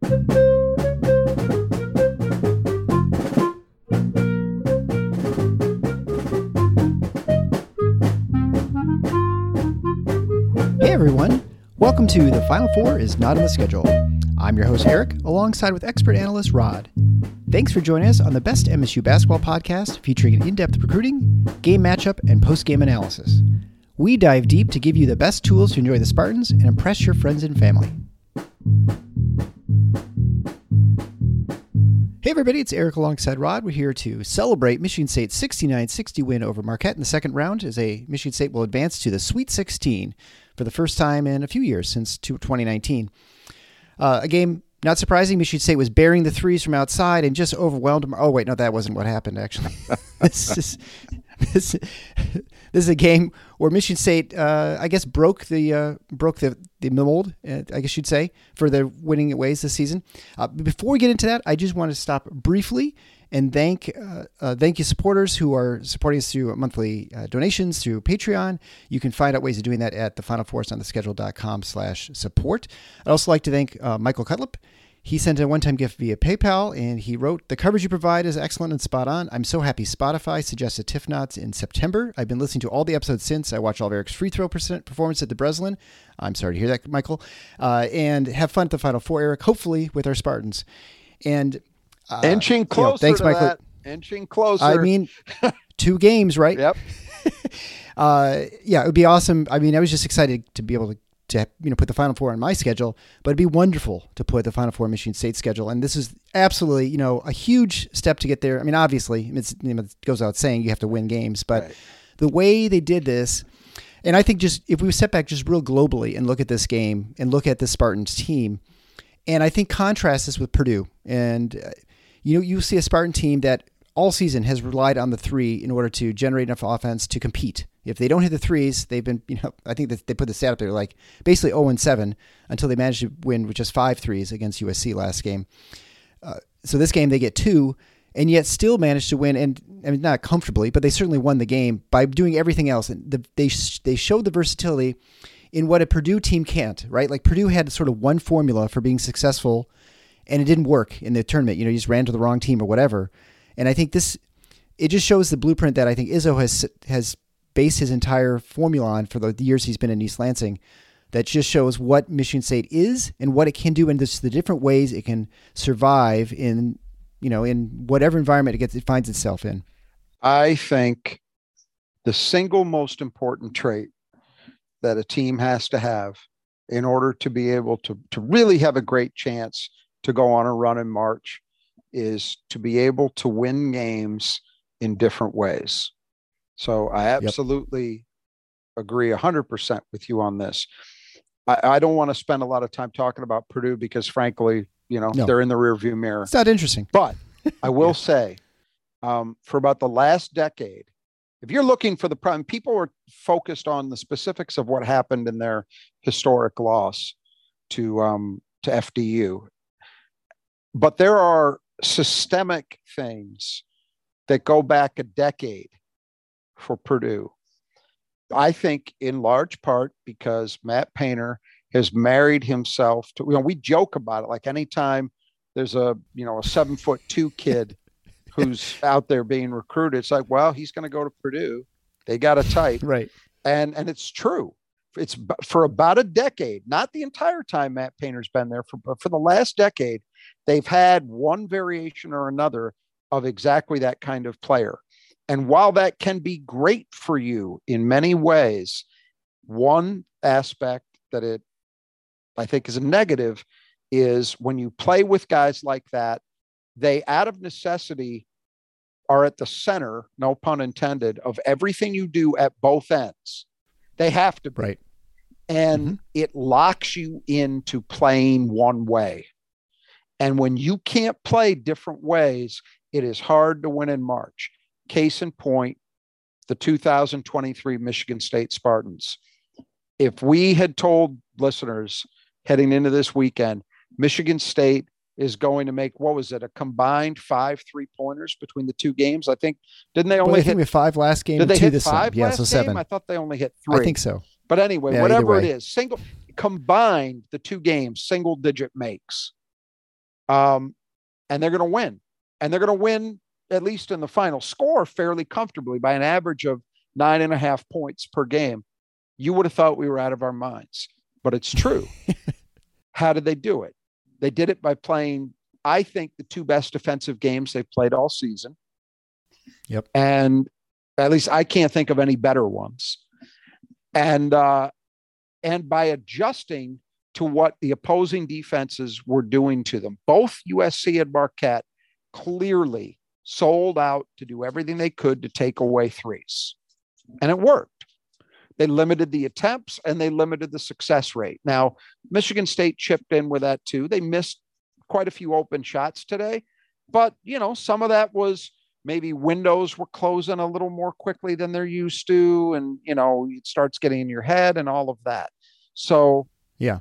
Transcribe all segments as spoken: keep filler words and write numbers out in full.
Hey everyone, welcome to The Final Four is Not on the Schedule. I'm your host Eric, alongside with expert analyst Rod. Thanks for joining us on the best M S U basketball podcast featuring in-depth recruiting, game matchup, and post-game analysis. We dive deep to give you the best tools to enjoy the Spartans and impress your friends and family. Hey everybody, it's Eric alongside Rod. We're here to celebrate Michigan State's sixty-nine sixty win over Marquette in the second round as a Michigan State will advance to the Sweet sixteen for the first time in a few years since twenty nineteen. Uh, a game, not surprising, Michigan State was bearing the threes from outside and just overwhelmed them. Oh, wait, no, that wasn't what happened, actually. this, is, this, this is a game where Michigan State, uh, I guess, broke the uh, broke the, the mold, uh, I guess you'd say, for their winning ways this season. Uh, before we get into that, I just want to stop briefly and thank uh, uh, thank you supporters who are supporting us through monthly uh, donations through Patreon. You can find out ways of doing that at the final four is on the schedule dot com slash support. I'd also like to thank uh, Michael Cutlip. He sent a one-time gift via PayPal, and he wrote, "The coverage you provide is excellent and spot on. I'm so happy Spotify suggested Tiff Knots in September. I've been listening to all the episodes since. I watched all of Eric's free throw percent performance at the Breslin." I'm sorry to hear that, Michael. Uh, and have fun at the Final Four, Eric, hopefully with our Spartans. And uh, inching closer you know, thanks, to Michael. That. Inching closer. I mean, two games, right? Yep. uh, yeah, it would be awesome. I mean, I was just excited to be able to to you know put the Final Four on my schedule, but it'd be wonderful to put the Final Four on Michigan State schedule. And this is absolutely you know a huge step to get there. I mean, obviously, it's, you know, it goes out saying you have to win games, but right. The way they did this, and I think just if we step back just real globally and look at this game and look at the Spartans team, and I think contrast this with Purdue, and uh, you know you see a Spartan team that all season has relied on the three in order to generate enough offense to compete. If they don't hit the threes, they've been, you know, I think that they put the stat up there like basically oh and seven until they managed to win with just five threes against U S C last game. Uh, so this game they get two and yet still managed to win, and I mean, not comfortably, but they certainly won the game by doing everything else. And the, they they showed the versatility in what a Purdue team can't, right? Like Purdue had sort of one formula for being successful, and it didn't work in the tournament. You know, you just ran to the wrong team or whatever. And I think this, it just shows the blueprint that I think Izzo has has based his entire formula on for the years he's been in East Lansing. That just shows what Michigan State is and what it can do, and just the different ways it can survive in, you know, in whatever environment it gets, it finds itself in. I think the single most important trait that a team has to have in order to be able to to really have a great chance to go on a run in March is to be able to win games in different ways. So I absolutely yep. agree one hundred percent with you on this. I, I don't want to spend a lot of time talking about Purdue because, frankly, you know, no. they're in the rearview mirror. It's not interesting. But I will yeah. say, um, for about the last decade, if you're looking for the problem, people are focused on the specifics of what happened in their historic loss to um, to F D U. But there are systemic things that go back a decade for Purdue. I think in large part because Matt Painter has married himself to, you know, we joke about it. Like anytime there's a, you know, a seven foot two kid who's out there being recruited, it's like, well, he's going to go to Purdue. They got a type. Right. And, and it's true. It's for about a decade, not the entire time Matt Painter's been there, for, but for the last decade, they've had one variation or another of exactly that kind of player. And while that can be great for you in many ways, one aspect that it, I think, is a negative is when you play with guys like that, they out of necessity are at the center, no pun intended, of everything you do at both ends. They have to be. Right. And mm-hmm. it locks you into playing one way. And when you can't play different ways, it is hard to win in March. Case in point, the two thousand twenty-three Michigan State Spartans. If we had told listeners heading into this weekend, Michigan State is going to make, what was it, a combined five three-pointers between the two games? I think, didn't they only well, I hit think we five last game? Did they two hit this five time. Yeah, last so seven. game? I thought they only hit three. I think so. But anyway, yeah, whatever it way. is, single combined the two games, single digit makes. Um, and they're going to win. And they're going to win, at least in the final score, fairly comfortably by an average of nine and a half points per game. You would have thought we were out of our minds, but it's true. How did they do it? They did it by playing, I think, the two best defensive games they've played all season. Yep. And at least I can't think of any better ones. And, uh, and by adjusting to what the opposing defenses were doing to them, both U S C and Marquette clearly sold out to do everything they could to take away threes. And it worked. They limited the attempts and they limited the success rate. Now, Michigan State chipped in with that too. They missed quite a few open shots today, but you know, some of that was maybe windows were closing a little more quickly than they're used to. And, you know, it starts getting in your head and all of that. So yeah,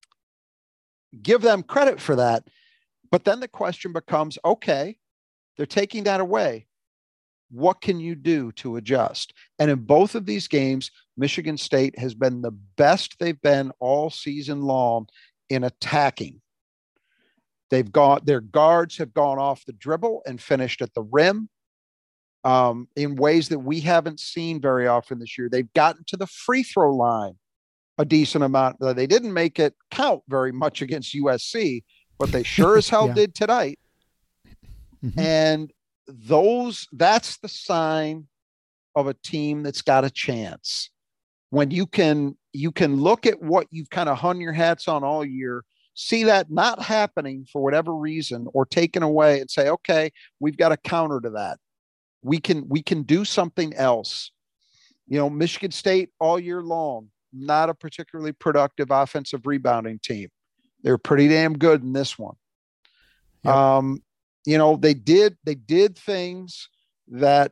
give them credit for that. But then the question becomes, okay, they're taking that away. What can you do to adjust? And in both of these games, Michigan State has been the best they've been all season long in attacking. They've got their guards have gone off the dribble and finished at the rim um, in ways that we haven't seen very often this year. They've gotten to the free throw line a decent amount. They didn't make it count very much against U S C, but they sure as hell yeah. did tonight. Mm-hmm. And those, that's the sign of a team that's got a chance. When you can, you can look at what you've kind of hung your hats on all year, see that not happening for whatever reason or taken away and say, okay, we've got a counter to that. We can, we can do something else. You know, Michigan State all year long, not a particularly productive offensive rebounding team. They're pretty damn good in this one. Yep. Um, you know, they did, they did things that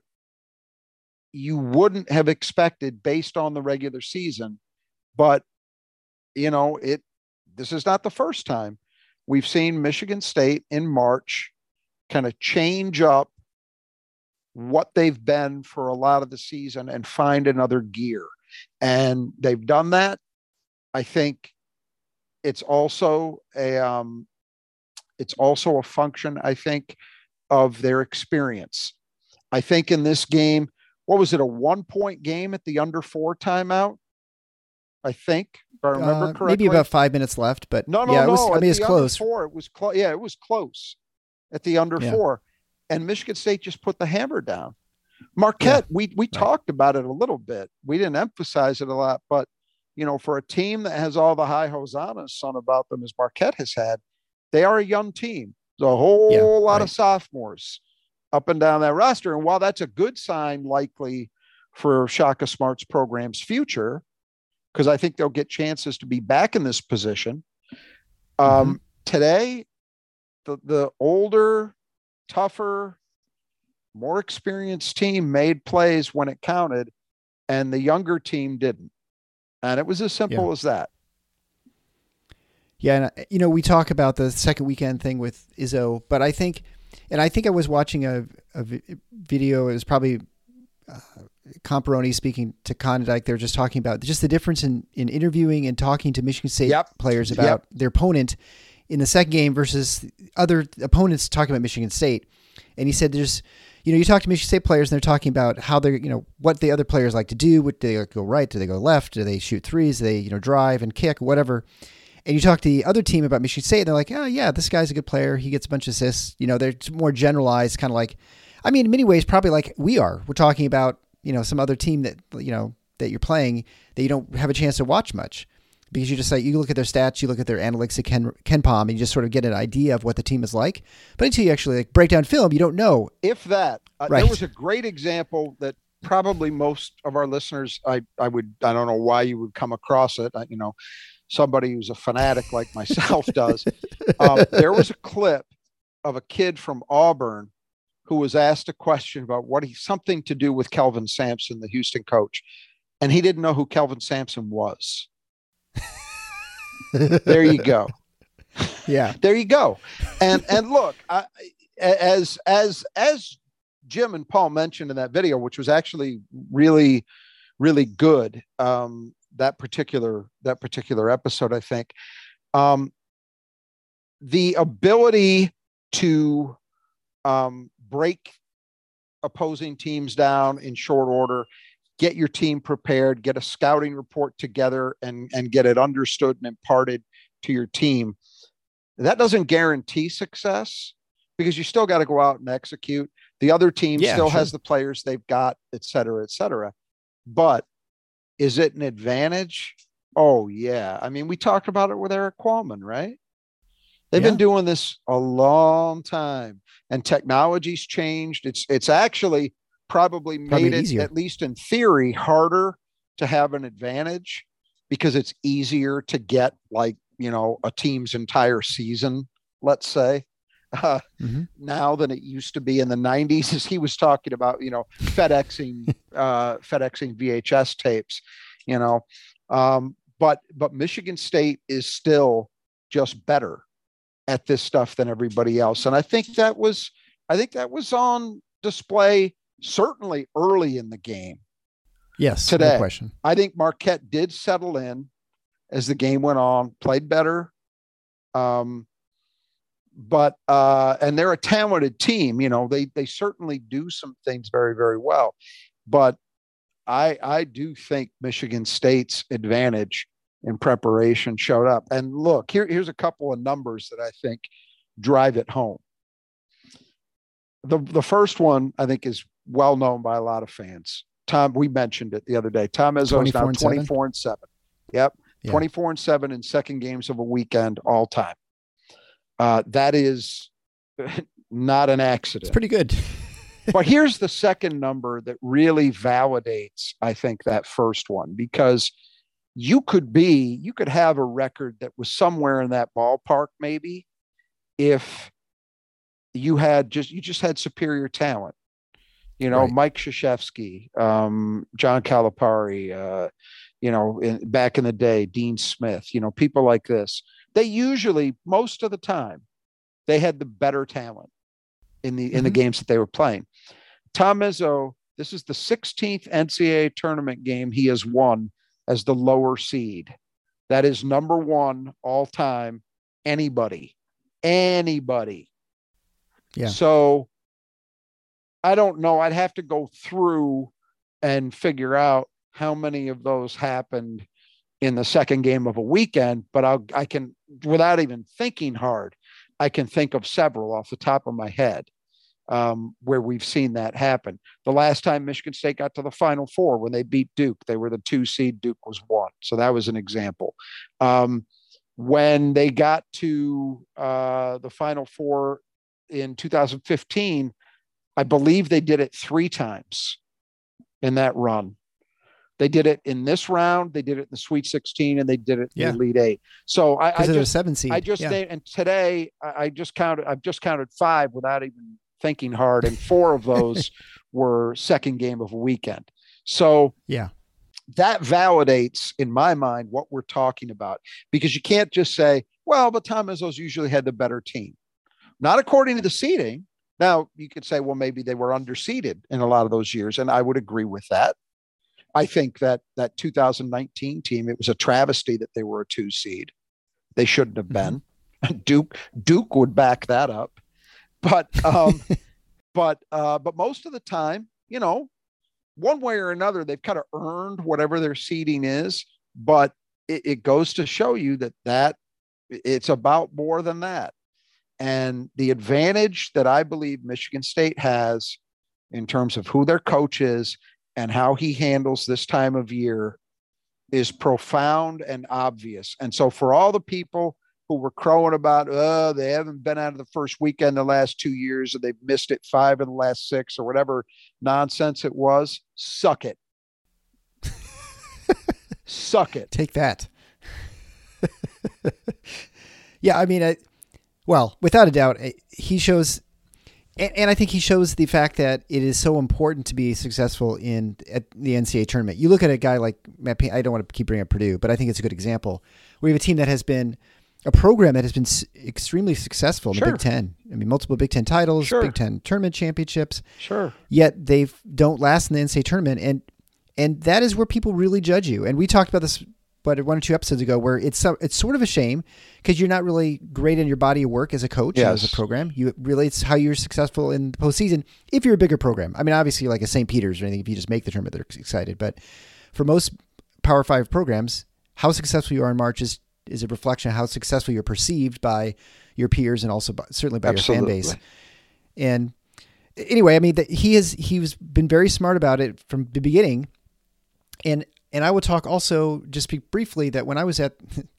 you wouldn't have expected based on the regular season, but you know, it, this is not the first time we've seen Michigan State in March kind of change up what they've been for a lot of the season and find another gear. And they've done that. I think it's also a, um, it's also a function, I think, of their experience. I think in this game, what was it, a one-point game at the under four timeout? I think, if I remember uh, correctly. Maybe about five minutes left, but no, no, yeah, no. It was, I mean, it's close. Four, it was close. Yeah, it was close at the under yeah. four. And Michigan State just put the hammer down. Marquette, yeah. we we right. talked about it a little bit. We didn't emphasize it a lot, but you know, for a team that has all the high hosannas sung about them as Marquette has had, they are a young team. There's a whole yeah, lot right. of sophomores up and down that roster. And while that's a good sign, likely for Shaka Smart's program's future, because I think they'll get chances to be back in this position. Um, mm-hmm. Today, the the older, tougher, more experienced team made plays when it counted, and the younger team didn't. And it was as simple yeah. as that. Yeah, and you know, we talk about the second weekend thing with Izzo, but I think, and I think I was watching a, a video. It was probably uh, Comparoni speaking to Condike. They were just talking about just the difference in, in interviewing and talking to Michigan State yep. players about yep. their opponent in the second game versus other opponents talking about Michigan State. And he said, "There's, you know, you talk to Michigan State players, and they're talking about how they're, you know, what the other players like to do. What do they like, go right? Do they go left? Do they shoot threes? Do they, you know, drive and kick, whatever." And you talk to the other team about Michigan State, and they're like, "Oh yeah, this guy's a good player. He gets a bunch of assists." You know, they're more generalized, kind of like, I mean, in many ways, probably like we are. We're talking about, you know, some other team that, you know, that you're playing that you don't have a chance to watch much, because you just like, you look at their stats, you look at their analytics at Ken, KenPom, and you just sort of get an idea of what the team is like. But until you actually like break down film, you don't know. If that, uh, right. There was a great example that probably most of our listeners, I, I would, I don't know why you would come across it. I, you know, somebody who's a fanatic like myself does. Um, there was a clip of a kid from Auburn who was asked a question about what he, something to do with Kelvin Sampson, the Houston coach. And he didn't know who Kelvin Sampson was. There you go. Yeah, there you go. And, and look, I, as, as, as Jim and Paul mentioned in that video, which was actually really, really good. Um, that particular, that particular episode, I think, um, the ability to um, break opposing teams down in short order, get your team prepared, get a scouting report together, and, and get it understood and imparted to your team. That doesn't guarantee success because you still got to go out and execute. The other team Yeah, still sure. has the players they've got, et cetera, et cetera. But is it an advantage? Oh, yeah. I mean, we talked about it with Eric Qualman, right? They've Yeah. been doing this a long time, and technology's changed. It's it's actually probably made Probably it, easier. at least in theory, harder to have an advantage because it's easier to get, like, you know, a team's entire season, let's say, uh, Mm-hmm. now than it used to be in the nineties. As he was talking about, you know, FedExing, uh, FedExing V H S tapes, you know, um, but but Michigan State is still just better at this stuff than everybody else. And I think that was, I think that was on display certainly early in the game. Yes, Today, no question. I think Marquette did settle in as the game went on, played better. Um, but, uh, and they're a talented team, you know, they, they certainly do some things very, very well, but I, I do think Michigan State's advantage in preparation showed up. And look, here, here's a couple of numbers that I think drive it home. The, the first one I think is well known by a lot of fans. Tom, we mentioned it the other day. Tom Izzo is now twenty-four and seven. Yep. Yeah. twenty-four and seven in second games of a weekend all time. Uh, that is not an accident. It's pretty good. But here's the second number that really validates, I think, that first one, because you could be, you could have a record that was somewhere in that ballpark, maybe, if you had just, you just had superior talent. You know, right. Mike Krzyzewski, um, John Calipari, uh, you know, in, back in the day, Dean Smith, you know, people like this. They usually, most of the time, they had the better talent in the in mm-hmm. the games that they were playing. Tom Izzo, this is the sixteenth N C double A tournament game he has won as the lower seed. That is number one all time. Anybody, anybody. Yeah. So I don't know. I'd have to go through and figure out how many of those happened in the second game of a weekend, but I'll, I can, without even thinking hard, I can think of several off the top of my head um, where we've seen that happen. The last time Michigan State got to the Final Four when they beat Duke, they were the two seed, Duke was one. So that was an example. Um, when they got to uh, the Final Four in two thousand fifteen, I believe they did it three times in that run. They did it in this round, they did it in the Sweet sixteen, and they did it in yeah. the Elite Eight. So I, I just, seven seed. I just, yeah. and today I just counted, I've just counted five without even thinking hard, and four of those were second game of a weekend. So yeah, that validates in my mind what we're talking about, because you can't just say, well, but Tom Izzo's usually had the better team. Not according to the seeding. Now you could say, well, maybe they were underseeded in a lot of those years, and I would agree with that. I think that that two thousand nineteen team, it was a travesty that they were a two seed. They shouldn't have been. Mm-hmm. Duke Duke would back that up. But um, but uh, but most of the time, you know, one way or another, they've kind of earned whatever their seeding is. But it, it goes to show you that that it's about more than that. And the advantage that I believe Michigan State has in terms of who their coach is and how he handles this time of year is profound and obvious. And so for all the people who were crowing about, oh, they haven't been out of the first weekend the last two years, or they've missed it five of the last six, or whatever nonsense it was, suck it. Suck it. Take that. Yeah, I mean, I, well, without a doubt, he shows... And I think he shows the fact that it is so important to be successful in at the N C double A tournament. You look at a guy like Matt Payne, I don't want to keep bringing up Purdue, but I think it's a good example. We have a team that has been a program that has been extremely successful in sure. the Big Ten. I mean, multiple Big Ten titles, sure. Big Ten tournament championships. Sure. Yet they don't last in the N C double A tournament, and and that is where people really judge you. And we talked about this what one or two episodes ago, where it's so, it's sort of a shame because you're not really great in your body of work as a coach, yes. and as a program. You really, it's how you're successful in the postseason if you're a bigger program. I mean, obviously, like a Saint Peter's or anything, if you just make the tournament, they're excited. But for most Power Five programs, how successful you are in March is is a reflection of how successful you're perceived by your peers and also by, certainly by Absolutely. your fan base. And anyway, I mean, the, he has he's been very smart about it from the beginning. And and I will talk also just speak briefly that when I was at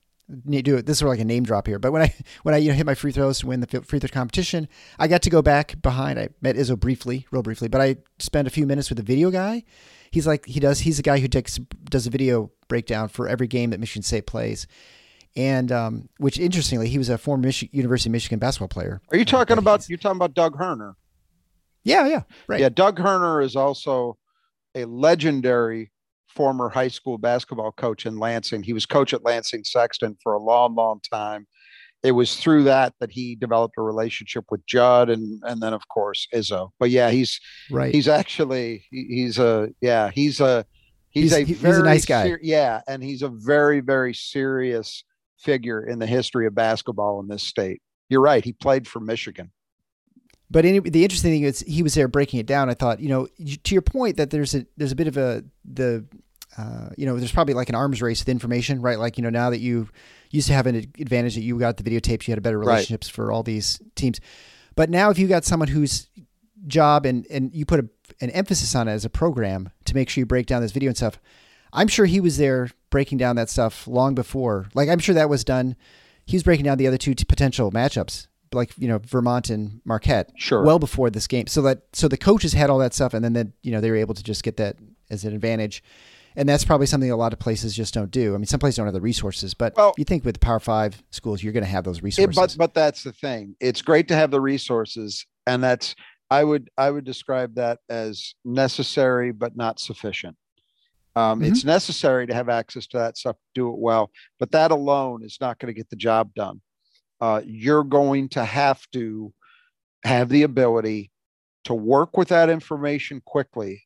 do it, this is like a name drop here, but when I when I you know, hit my free throws to win the free throw competition, I got to go back behind. I met Izzo briefly, real briefly, but I spent a few minutes with the video guy. He's like he does. He's the guy who takes does a video breakdown for every game that Michigan State plays. And um, which interestingly, he was a former Michi- University of Michigan basketball player. Are you talking uh, about, you're talking about Doug Herner? Yeah, yeah, right. Yeah, Doug Herner is also a legendary former high school basketball coach in Lansing. He was coach at Lansing Sexton for a long, long time. It was through that that he developed a relationship with Judd and and then, of course, Izzo. But yeah, he's right. He's actually, he, he's a, yeah, he's a, he's, he's a very he's a nice guy. Ser- yeah, and he's a very, very serious figure in the history of basketball in this state. You're right. He played for Michigan. But anyway, the interesting thing is he was there breaking it down. I thought, you know, to your point that there's a there's a bit of a the uh, you know, there's probably like an arms race with information, right? Like, you know, now that you used to have an advantage that you got the videotapes, you had a better relationships right. for all these teams. But now if you got someone whose job and and you put a, an emphasis on it as a program to make sure you break down this video and stuff, I'm sure he was there breaking down that stuff long before. Like, I'm sure that was done. He was breaking down the other two t- potential matchups, like, you know, Vermont and Marquette, sure, well before this game. So that, so the coaches had all that stuff, and then, then you know, they were able to just get that as an advantage. And that's probably something a lot of places just don't do. I mean, some places don't have the resources, but well, you think with the Power Five schools, you're going to have those resources. It, but, but that's the thing. It's great to have the resources, and that's, I would, I would describe that as necessary, but not sufficient. Um, mm-hmm. It's necessary to have access to that stuff, do it well, but that alone is not going to get the job done. Uh, you're going to have to have the ability to work with that information quickly,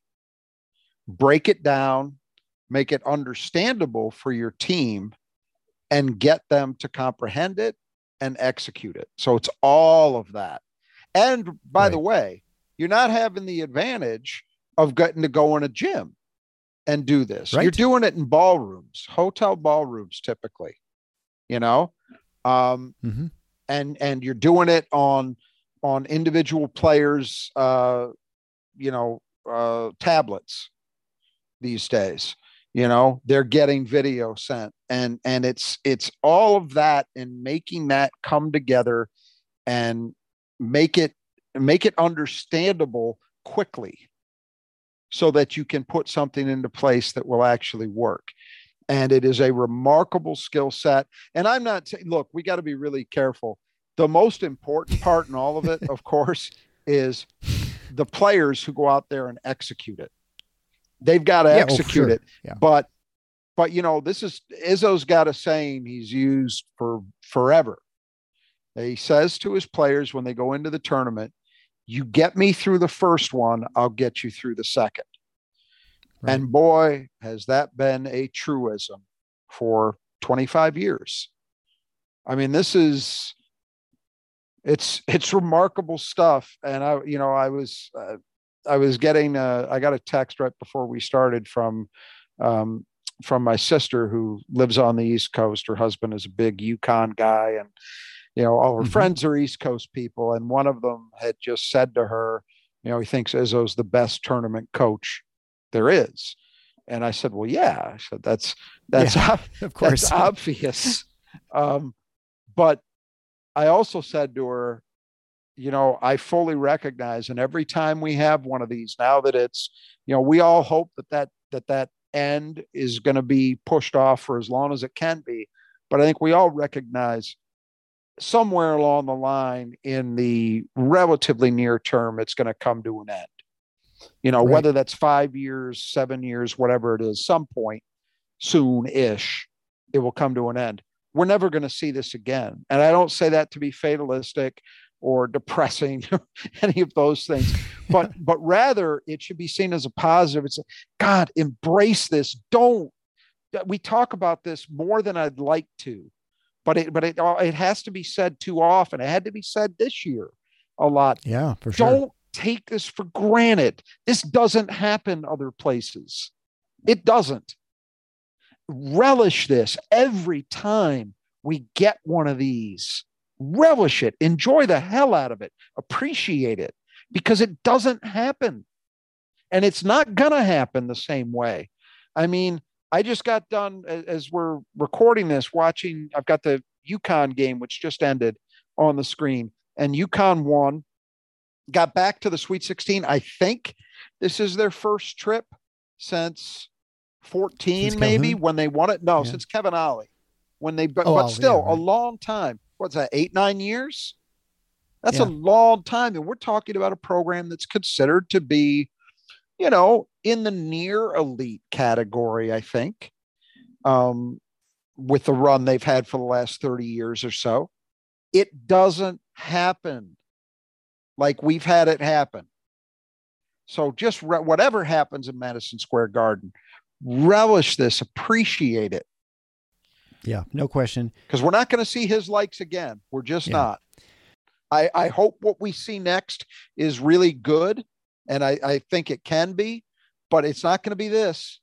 break it down, make it understandable for your team, and get them to comprehend it and execute it. So it's all of that. And by right. the way, you're not having the advantage of getting to go in a gym and do this. Right. You're doing it in ballrooms, hotel ballrooms, typically, you know, um, mm-hmm. and, and you're doing it on, on individual players, uh, you know, uh, tablets these days, you know, they're getting video sent, and, and it's, it's all of that, and making that come together and make it, make it understandable quickly, so that you can put something into place that will actually work. And it is a remarkable skill set. And I'm not saying, look, we got to be really careful. The most important part in all of it, of course, is the players who go out there and execute it. They've got to yeah, execute oh, sure. it. Yeah. But, but, you know, this is, Izzo's got a saying he's used for forever. He says to his players when they go into the tournament, you get me through the first one, I'll get you through the second. Right. And boy, has that been a truism for twenty-five years. I mean, this is, it's, it's remarkable stuff. And I, you know, I was, uh, I was getting, uh, I got a text right before we started from, um, from my sister who lives on the East Coast. Her husband is a big UConn guy, and you know, all her mm-hmm. friends are East Coast people. And one of them had just said to her, you know, he thinks Izzo's the best tournament coach there is. And I said, well, yeah, I said, that's, that's, yeah, ob- of course, that's obvious. Um, but I also said to her, you know, I fully recognize, and every time we have one of these, now that it's, you know, we all hope that that, that, that end is going to be pushed off for as long as it can be. But I think we all recognize somewhere along the line in the relatively near term, it's going to come to an end. You know, right. whether that's five years, seven years, whatever it is, some point soon-ish, it will come to an end. We're never going to see this again. And I don't say that to be fatalistic or depressing, any of those things, but, but rather it should be seen as a positive. It's like, God, embrace this. Don't, we talk about this more than I'd like to, but it, but it, it has to be said too often. It had to be said this year a lot. Yeah, for sure. Don't take this for granted. This doesn't happen other places. It doesn't. Relish this every time we get one of these. Relish it. Enjoy the hell out of it. Appreciate it, because it doesn't happen. And it's not going to happen the same way. I mean, I just got done, as we're recording this, watching, I've got the UConn game, which just ended, on the screen. And UConn won, got back to the Sweet sixteen. I think this is their first trip since fourteen, since maybe, Calhoun? When they won it. No, yeah. Since Kevin Ollie. When they, but, oh, but still yeah, right. a long time. What's that, eight, nine years? That's yeah. a long time. And we're talking about a program that's considered to be, you know, in the near elite category, I think, um, with the run they've had for the last thirty years or so. It doesn't happen like we've had it happen. So just re- whatever happens in Madison Square Garden, relish this, appreciate it. Yeah, no question. Because we're not going to see his likes again. We're just yeah. not. I, I hope what we see next is really good. And I, I think it can be, but it's not going to be this.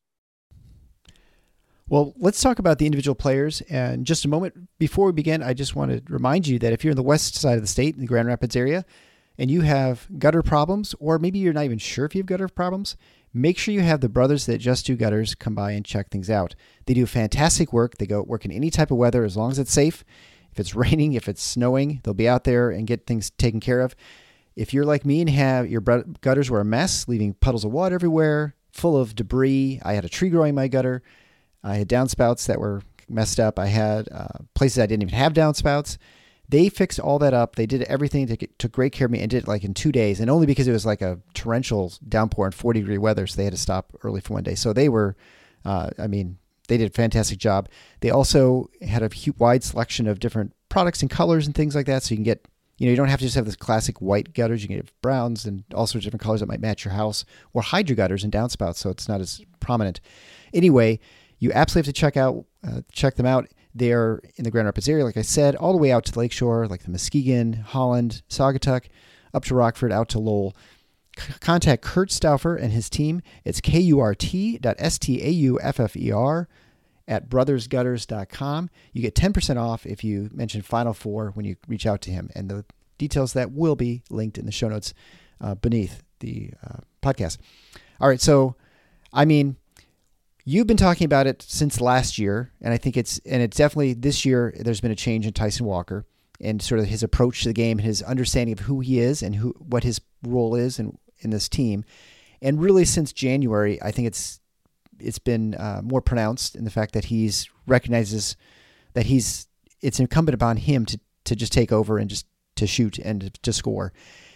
Well, let's talk about the individual players. And just a moment before we begin, I just want to remind you that if you're in the west side of the state, in the Grand Rapids area, and you have gutter problems, or maybe you're not even sure if you have gutter problems, make sure you have the brothers that just do gutters come by and check things out. They do fantastic work. They go work in any type of weather as long as it's safe. If it's raining, if it's snowing, they'll be out there and get things taken care of. If you're like me and have your gutters were a mess, leaving puddles of water everywhere, full of debris, I had a tree growing in my gutter, I had downspouts that were messed up, I had uh, places I didn't even have downspouts. They fixed all that up. They did everything to get, took great care of me, and did it like in two days. And only because it was like a torrential downpour and forty degree weather, so they had to stop early for one day. So they were, uh, I mean, they did a fantastic job. They also had a wide selection of different products and colors and things like that, so you can get, you know, you don't have to just have this classic white gutters. You can get browns and all sorts of different colors that might match your house, or hide your gutters and downspouts so it's not as prominent. Anyway, you absolutely have to check out, uh, check them out. They're in the Grand Rapids area, like I said, all the way out to Lakeshore, like the Muskegon, Holland, Saugatuck, up to Rockford, out to Lowell. C- contact Kurt Stauffer and his team. It's K U R T dot S T A U F F E R at brothers gutters dot com. You get ten percent off if you mention Final Four when you reach out to him. And the details that will be linked in the show notes uh, beneath the uh, podcast. All right, so, I mean, you've been talking about it since last year, and I think it's, and it's definitely this year, there's been a change in Tyson Walker and sort of his approach to the game and his understanding of who he is and who, what his role is in, in this team. And really since January, I think it's, it's been uh, more pronounced in the fact that he's recognizes that he's, it's incumbent upon him to, to just take over and just to shoot and to, to score.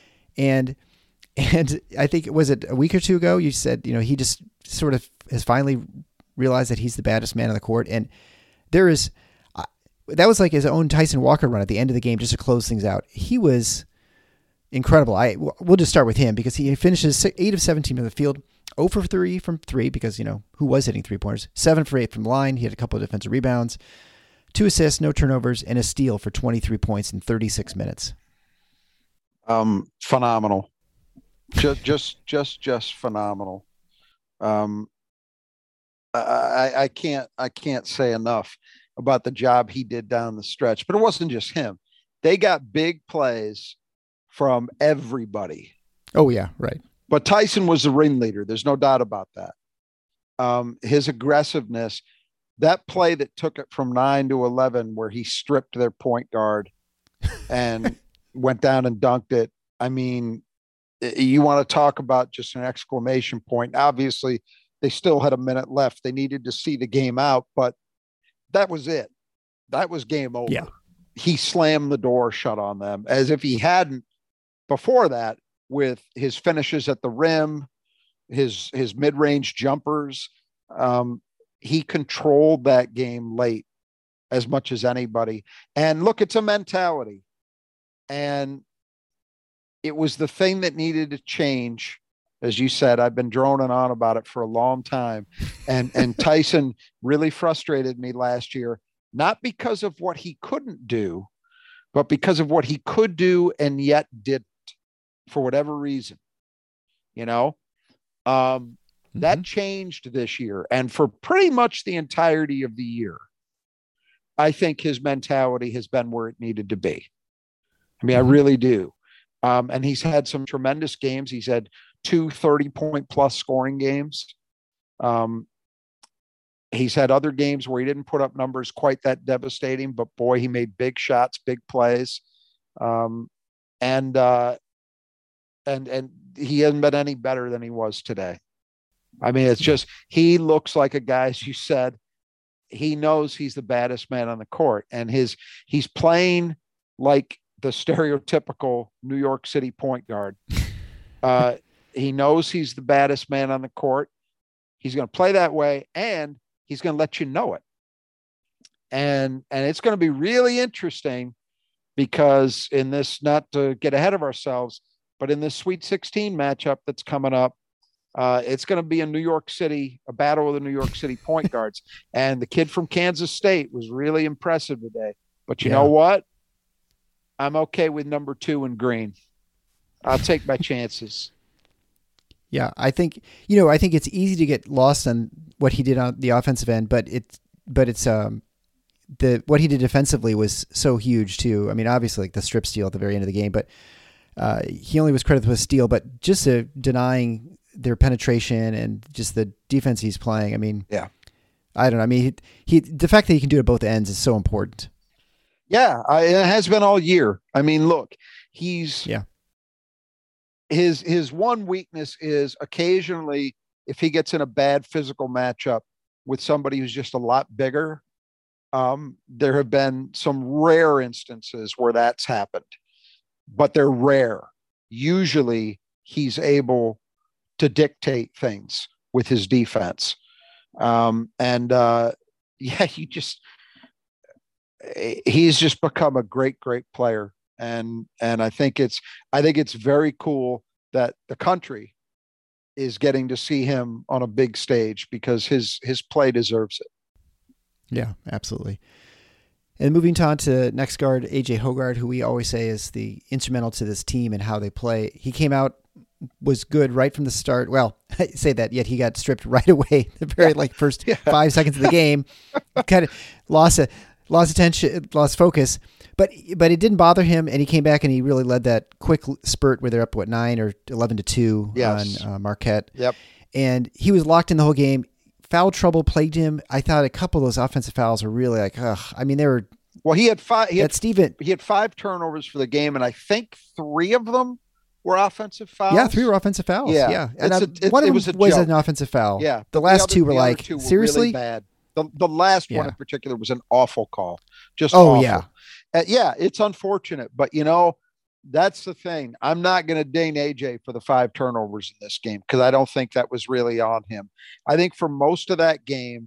And, and I think, was it a week or two ago, you said, you know, he just sort of has finally realized that he's the baddest man on the court. And there is, uh, that was like his own Tyson Walker run at the end of the game, just to close things out. He was incredible. I, we'll just start with him because he finishes eight of seventeen in the field, zero for three from three because, you know, who was hitting three pointers, seven for eight from the line. He had a couple of defensive rebounds, two assists, no turnovers, and a steal for twenty-three points in thirty-six minutes. Um, phenomenal. Just, just, just, just phenomenal. Um, I, I can't, I can't say enough about the job he did down the stretch, but it wasn't just him. They got big plays from everybody. Oh yeah. Right. But Tyson was the ringleader. There's no doubt about that. Um, his aggressiveness, that play that took it from nine to eleven, where he stripped their point guard and went down and dunked it. I mean, you want to talk about just an exclamation point. Obviously, they still had a minute left. They needed to see the game out, but that was it. That was game over. Yeah. He slammed the door shut on them as if he hadn't before that, with his finishes at the rim, his, his mid-range jumpers. Um, he controlled that game late as much as anybody. And look, it's a mentality. And it was the thing that needed to change As you said, I've been droning on about it for a long time. And and Tyson really frustrated me last year, not because of what he couldn't do, but because of what he could do and yet didn't, for whatever reason. You know, um, mm-hmm. that changed this year. And for pretty much the entirety of the year, I think his mentality has been where it needed to be. I mean, mm-hmm. I really do. Um, and he's had some tremendous games. He's had two thirty-point plus scoring games. Um, he's had other games where he didn't put up numbers quite that devastating, but boy, he made big shots, big plays. Um, and, uh, and, and he hasn't been any better than he was today. I mean, it's just, he looks like a guy, as you said, he knows he's the baddest man on the court, and his, he's playing like the stereotypical New York City point guard. Uh, he knows he's the baddest man on the court. He's going to play that way, and he's going to let you know it. And, and it's going to be really interesting because in this, not to get ahead of ourselves, but in this Sweet sixteen matchup that's coming up, uh, it's going to be in New York City, a battle of the New York City point guards. And the kid from Kansas State was really impressive today. But you yeah. know what? I'm okay with number two in green. I'll take my chances. Yeah, I think, you know, I think it's easy to get lost on what he did on the offensive end, but it's, but it's, um, the, what he did defensively was so huge too. I mean, obviously like the strip steal at the very end of the game, but, uh, he only was credited with a steal, but just uh, denying their penetration and just the defense he's playing. I mean, yeah, I don't know. I mean, he, he the fact that he can do it at both ends is so important. Yeah, I, it has been all year. I mean, look, he's yeah. His his one weakness is occasionally if he gets in a bad physical matchup with somebody who's just a lot bigger. Um, there have been some rare instances where that's happened, but they're rare. Usually, he's able to dictate things with his defense, um, and uh, yeah, he just. He's just become a great, great player. And, and I think it's, I think it's very cool that the country is getting to see him on a big stage because his, his play deserves it. Yeah, absolutely. And moving on to next guard, A J Hoggard, who we always say is the instrumental to this team and how they play. He came out, was good right from the start. Well, I say that, yet he got stripped right away. The very yeah. like first yeah. five seconds of the game, kind of lost a, lost attention, lost focus, but, but it didn't bother him. And he came back and he really led that quick spurt where they're up, what, nine or eleven to two yes. on uh, Marquette. Yep. And he was locked in the whole game. Foul trouble plagued him. I thought a couple of those offensive fouls were really like, ugh. I mean, they were, well, he had five, he had Steven, he had five turnovers for the game. And I think three of them were offensive fouls. Yeah. Three were offensive fouls. Yeah. yeah. And I, a, it, one it of was, them a was joke. an offensive foul. Yeah. The last the other, two were the like, two were seriously? Really bad. The, the last yeah. one in particular was an awful call. Just oh awful. yeah. Uh, yeah, it's unfortunate, but you know, that's the thing. I'm not going to ding A J for the five turnovers in this game because I don't think that was really on him. I think for most of that game,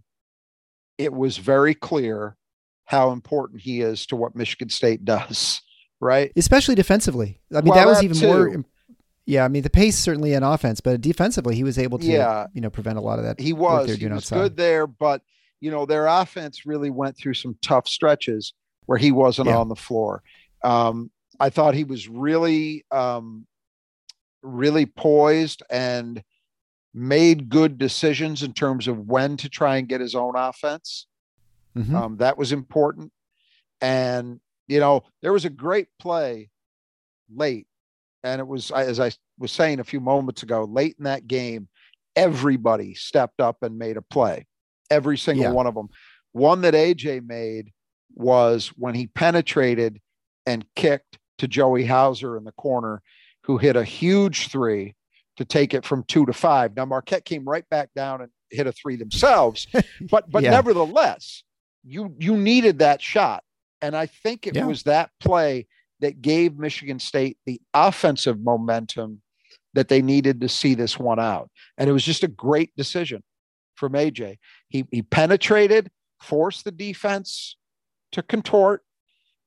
it was very clear how important he is to what Michigan State does, right? Especially defensively. I mean, well, that was that even too. more. Yeah, I mean, the pace certainly in offense, but defensively, he was able to, yeah. you know, prevent a lot of that. He was. He was outside. Good there, but you know, their offense really went through some tough stretches where he wasn't yeah. on the floor. Um, I thought he was really, um, really poised and made good decisions in terms of when to try and get his own offense. Mm-hmm. Um, that was important. And, you know, there was a great play late. And it was, as I was saying a few moments ago, late in that game, everybody stepped up and made a play. Every single yeah. one of them. One that A J made was when he penetrated and kicked to Joey Hauser in the corner, who hit a huge three to take it from two to five. Now Marquette came right back down and hit a three themselves, but but yeah. nevertheless, you you needed that shot, and I think it yeah. was that play that gave Michigan State the offensive momentum that they needed to see this one out, and it was just a great decision from A J. He he penetrated, forced the defense to contort,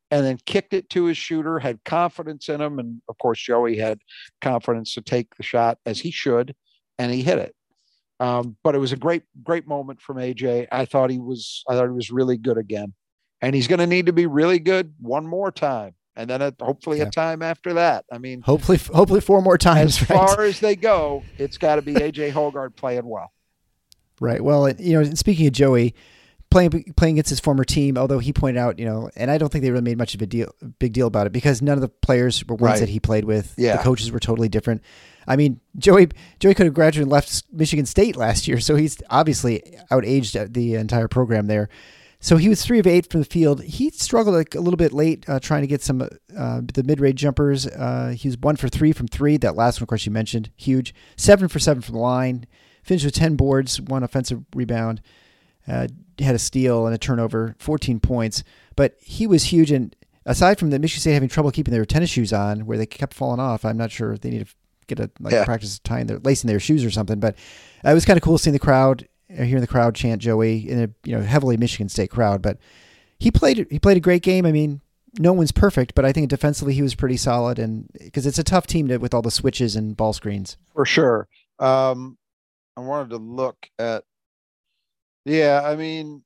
and then kicked it to his shooter, had confidence in him. And of course, Joey had confidence to take the shot as he should, and he hit it. Um, but it was a great, great moment from A J. I thought he was, I thought he was really good again, and he's going to need to be really good one more time. And then a, hopefully yeah. a time after that. I mean, hopefully, hopefully four more times. As right? far as they go, it's got to be A J Hoggard playing well. Right. Well, you know, speaking of Joey, playing playing against his former team, although he pointed out, you know, and I don't think they really made much of a deal, big deal about it, because none of the players were ones right. that he played with. Yeah. The coaches were totally different. I mean, Joey Joey could have graduated and left Michigan State last year, so he's obviously outaged the entire program there. So he was three of eight from the field. He struggled like a little bit late uh, trying to get some uh, the mid-range jumpers. Uh, he was one for three from three. That last one, of course, you mentioned, huge. Seven for seven from the line. Finished with ten boards, one offensive rebound. Uh, had a steal and a turnover, fourteen points. But he was huge. And aside from the Michigan State having trouble keeping their tennis shoes on, where they kept falling off, I'm not sure if they need to get a like yeah. practice tying their lacing their shoes or something. But uh, it was kind of cool seeing the crowd. Hearing the crowd chant Joey in a you know heavily Michigan State crowd, but he played he played a great game. I mean, no one's perfect, but I think defensively he was pretty solid, and because it's a tough team to, with all the switches and ball screens. For sure. Um, I wanted to look at, yeah, I mean,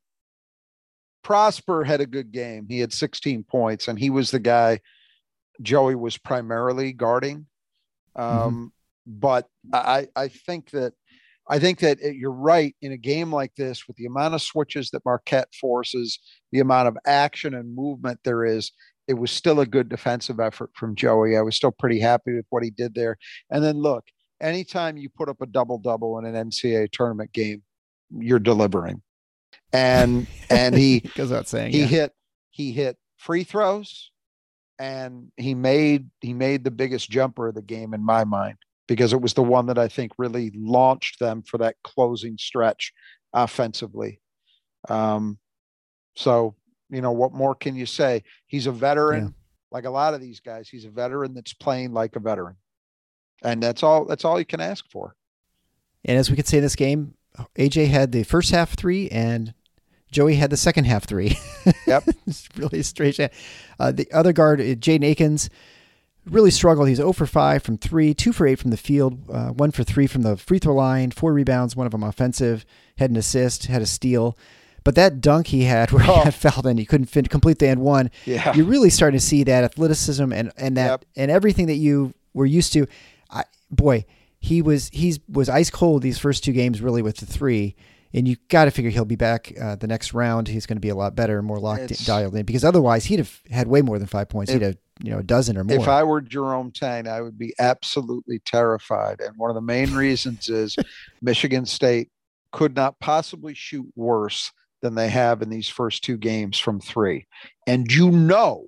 Prosper had a good game. He had sixteen points, and he was the guy Joey was primarily guarding. Um, mm-hmm. But I I think that. I think that you're right in a game like this with the amount of switches that Marquette forces, the amount of action and movement there is, it was still a good defensive effort from Joey. I was still pretty happy with what he did there. And then look, anytime you put up a double-double in an N C double A tournament game, you're delivering. And, and he goes out saying, he yeah. hit, he hit free throws, and he made, he made the biggest jumper of the game in my mind, because it was the one that I think really launched them for that closing stretch offensively. Um, so, you know, what more can you say? He's a veteran, yeah. like a lot of these guys. He's a veteran that's playing like a veteran. And that's all, that's all you can ask for. And as we could say in this game, A J had the first half three and Joey had the second half three. Yep. It's really strange. Uh, the other guard, Jaden Akins, really struggled. He's zero for five from three, two for eight from the field, uh, one for three from the free throw line, four rebounds, one of them offensive, had an assist, had a steal. But that dunk he had where oh. he got fouled and he couldn't fin- complete the and one, yeah. you're really starting to see that athleticism and, and that yep. and everything that you were used to. I, boy, he was he's was ice cold these first two games really with the three. And you got to figure he'll be back uh, the next round. He's going to be a lot better, more locked, in, dialed in, because otherwise he'd have had way more than five points. If, he'd have, you know, a dozen or more. If I were Jerome Tang, I would be absolutely terrified. And one of the main reasons is Michigan State could not possibly shoot worse than they have in these first two games from three. And you know,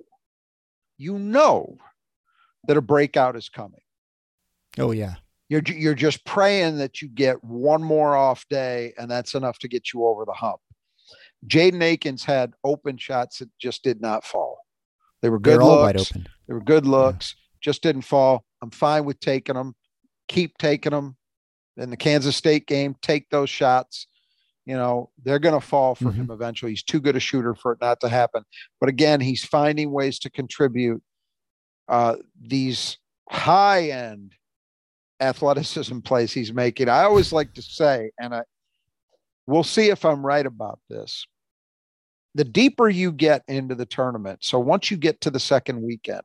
you know that a breakout is coming. Oh yeah. You're you're just praying that you get one more off day, and that's enough to get you over the hump. Jaden Akins had open shots that just did not fall. They were good They're looks. all wide open. They were good looks, yeah. just didn't fall. I'm fine with taking them. Keep taking them. In the Kansas State game, take those shots. You know, they're going to fall for mm-hmm. him eventually. He's too good a shooter for it not to happen. But again, he's finding ways to contribute uh, these high-end athleticism plays he's making. I always like to say, and I we'll see if I'm right about this, the deeper you get into the tournament, so once you get to the second weekend,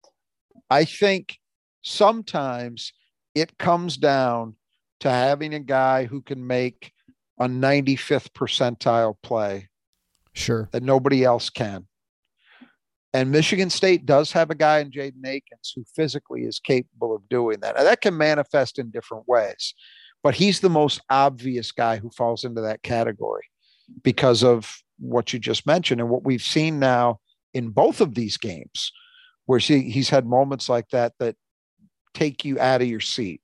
I think sometimes it comes down to having a guy who can make a ninety-fifth percentile play sure that nobody else can. And Michigan State does have a guy in Jaden Akins who physically is capable of doing that. Now, that can manifest in different ways, but he's the most obvious guy who falls into that category because of what you just mentioned and what we've seen now in both of these games, where he, he's had moments like that that take you out of your seat.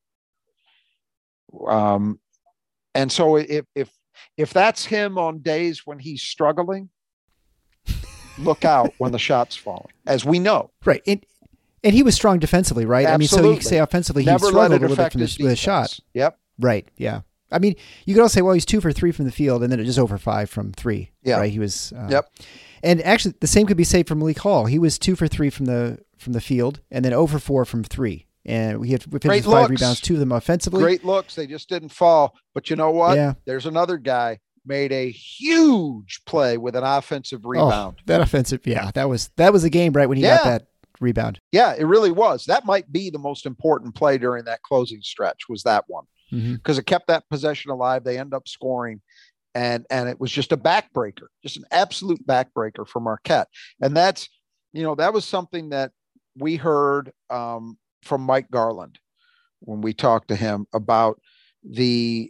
Um, and so if if if that's him on days when he's struggling, look out when the shot's falling, as we know. Right. And, and he was strong defensively, right? Absolutely. I mean, so you can say offensively, he Never struggled let it a little bit affect from his the, with a shot. Yep. Right. Yeah. I mean, you could also say, well, he's two for three from the field, and then it just over five from three. Yeah. Right. He was. Uh, Yep. And actually, the same could be said for Malik Hall. He was two for three from the from the field, and then over four from three. And we had we finished five looks. rebounds, two of them offensively. Great looks. They just didn't fall. But you know what? Yeah. There's another guy made a huge play with an offensive rebound. Oh, that offensive, yeah, that was that was a game, right, when he Yeah. got that rebound. Yeah, it really was. That might be the most important play during that closing stretch was that one, because Mm-hmm. it kept that possession alive. They end up scoring, and and it was just a backbreaker, just an absolute backbreaker for Marquette. And that's, you know, that was something that we heard um, from Mike Garland when we talked to him about the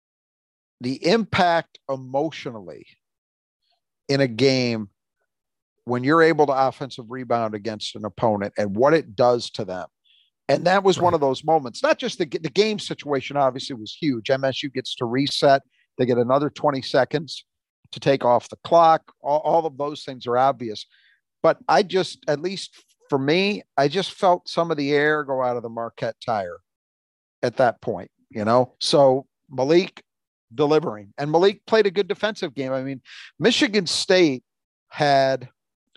the impact emotionally in a game when you're able to offensive rebound against an opponent and what it does to them. And that was Right. one of those moments. Not just the, the game situation obviously was huge. M S U gets to reset. They get another twenty seconds to take off the clock. All, all of those things are obvious. But I just, at least for me, I just felt some of the air go out of the Marquette tire at that point, you know? So Malik delivering, and Malik played a good defensive game. I mean, Michigan State had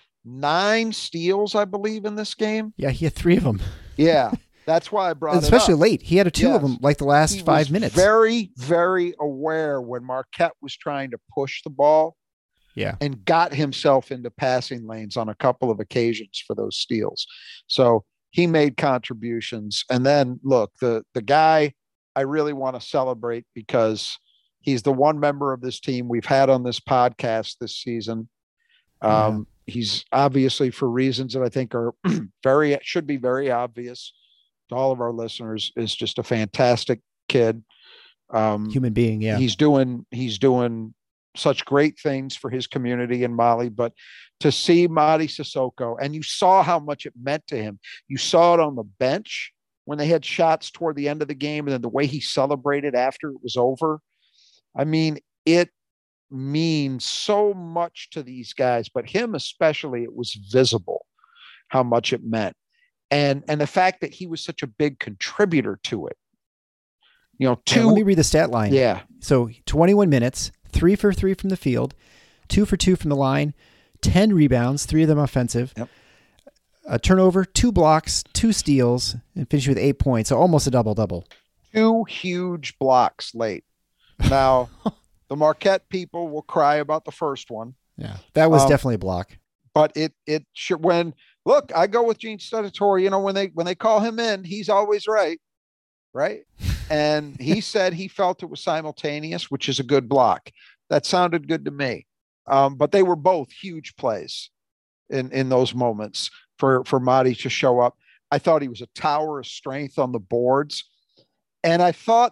nine steals, I believe, in this game. Yeah, he had three of them. Yeah, that's why I brought And especially it up. late. He had a two Yes. of them like the last He five was minutes. Very, very aware when Marquette was trying to push the ball, yeah. and got himself into passing lanes on a couple of occasions for those steals. So he made contributions. And then look, the the guy I really want to celebrate because he's the one member of this team we've had on this podcast this season. Um, yeah. He's obviously, for reasons that I think are very, should be very obvious to all of our listeners, is just a fantastic kid. Um, Human being. Yeah. He's doing, he's doing such great things for his community in Mali, but to see Mady Sissoko, and you saw how much it meant to him. You saw it on the bench when they had shots toward the end of the game, and then the way he celebrated after it was over. I mean, it means so much to these guys, but him especially, it was visible how much it meant. And, and the fact that he was such a big contributor to it. You know, two. Yeah, let me read the stat line. Yeah. So twenty-one minutes, three for three from the field, two for two from the line, ten rebounds, three of them offensive, Yep. a turnover, two blocks, two steals, and finished with eight points. So almost a double double. Two huge blocks late. Now, the Marquette people will cry about the first one. Yeah, that was Um, definitely a block. But it it should, when look, I go with Gene Steratore. You know, when they when they call him in, he's always right, right? And he said he felt it was simultaneous, which is a good block. That sounded good to me. Um, but they were both huge plays in in those moments for for Mady to show up. I thought he was a tower of strength on the boards, and I thought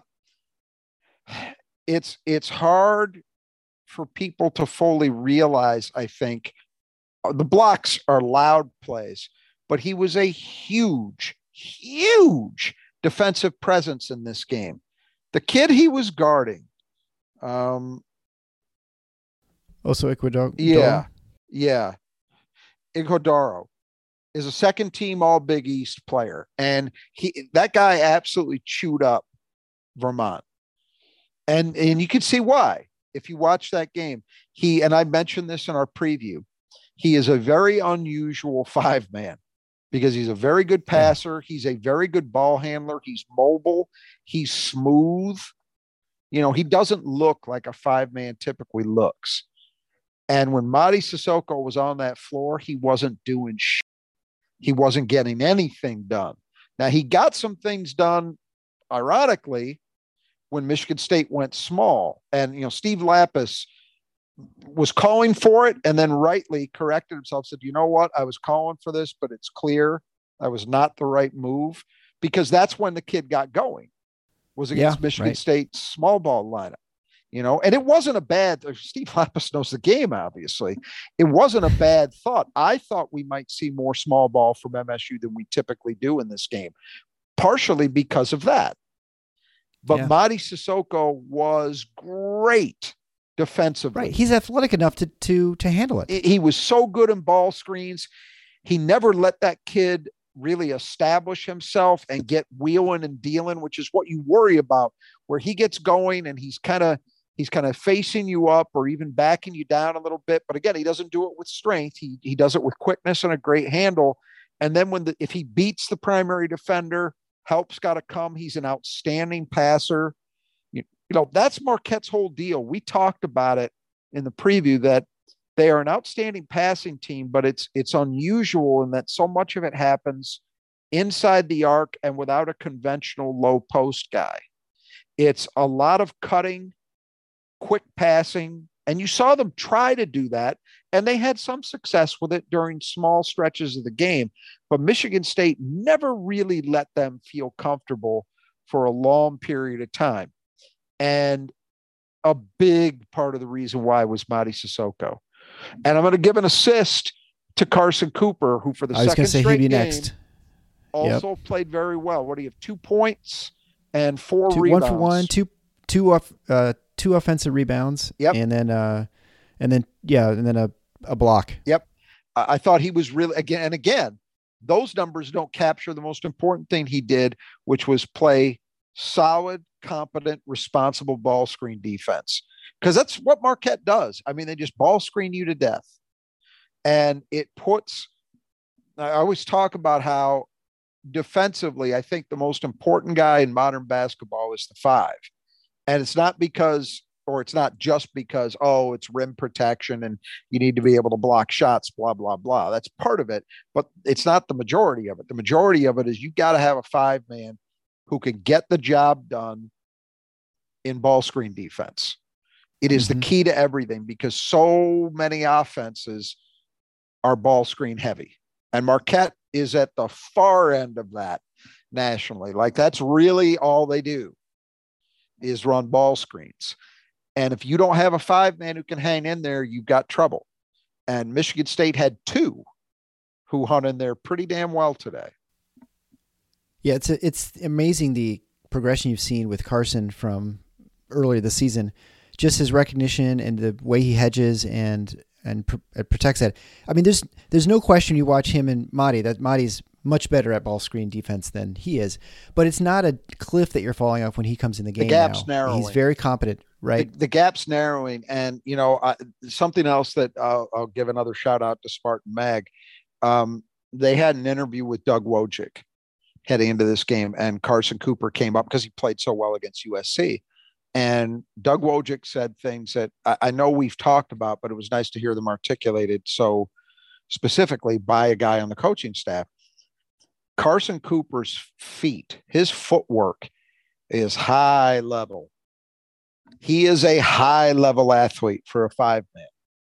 it's it's hard for people to fully realize, I think. The blocks are loud plays, but he was a huge, huge defensive presence in this game. The kid he was guarding, um, Also Ecuador. yeah, yeah, Ighodaro is a second team All Big East player, and he that guy absolutely chewed up Vermont, and and you can see why if you watch that game. He and I mentioned this in our preview. He is a very unusual five man because he's a very good passer. He's a very good ball handler. He's mobile. He's smooth. You know, he doesn't look like a five man typically looks. And when Mady Sissoko was on that floor, he wasn't doing shit. He wasn't getting anything done. Now, he got some things done, ironically, when Michigan State went small. And, you know, Steve Lapis was calling for it and then rightly corrected himself, said, you know what, I was calling for this, but it's clear that was not the right move, because that's when the kid got going, was against Yeah, Michigan right. State's small ball lineup, you know, and it wasn't a bad, Steve Lapis knows the game, obviously. It wasn't a bad thought. I thought we might see more small ball from M S U than we typically do in this game, partially because of that. But Yeah. Mady Sissoko was great defensively. Right. He's athletic enough to to to handle it. He was so good in ball screens. He never let that kid really establish himself and get wheeling and dealing, which is what you worry about, where he gets going and he's kind of he's kind of facing you up or even backing you down a little bit. But again, he doesn't do it with strength. He he does it with quickness and a great handle. And then when the if he beats the primary defender, help's got to come. He's an outstanding passer. You, you know, that's Marquette's whole deal. We talked about it in the preview that they are an outstanding passing team, but it's it's unusual in that so much of it happens inside the arc and without a conventional low post guy. It's a lot of cutting, quick passing, and you saw them try to do that, and they had some success with it during small stretches of the game. But Michigan State never really let them feel comfortable for a long period of time. And a big part of the reason why was Mady Sissoko. And I'm going to give an assist to Carson Cooper, who for the I was second say straight he'd be game next. also Yep. played very well. What do you have? Two points and four Two, rebounds. one for one, two two off uh, two offensive rebounds. Yep. And then uh, and then yeah, and then a, a block. Yep. I, I thought he was really again and again. Those numbers don't capture the most important thing he did, which was play solid, competent, responsible ball screen defense. Because that's what Marquette does. I mean, they just ball screen you to death. And it puts, I always talk about how defensively, I think the most important guy in modern basketball is the five. And it's not because, or it's not just because, oh, it's rim protection and you need to be able to block shots, blah, blah, blah. That's part of it. But it's not the majority of it. The majority of it is you got to have a five man who can get the job done in ball screen defense. It is mm-hmm. the key to everything because so many offenses are ball screen heavy. And Marquette is at the far end of that nationally. Like that's really all they do is run ball screens. And if you don't have a five man who can hang in there, you've got trouble. And Michigan State had two who hung in there pretty damn well today. Yeah, it's a, it's amazing the progression you've seen with Carson from earlier this season. Just his recognition and the way he hedges and and pr- protects that. I mean, there's there's no question you watch him and Mady that Mady's much better at ball screen defense than he is. But it's not a cliff that you're falling off when he comes in the game. The gap's now. narrowing. He's very competent, right? The, the gap's narrowing, and you know I, something else that I'll, I'll give another shout out to Spartan Mag. Um, they had an interview with Doug Wojcik heading into this game, and Carson Cooper came up because he played so well against U S C. And Doug Wojcik said things that I, I know we've talked about, but it was nice to hear them articulated so specifically by a guy on the coaching staff. Carson Cooper's feet, his footwork is high level. He is a high level athlete for a five man.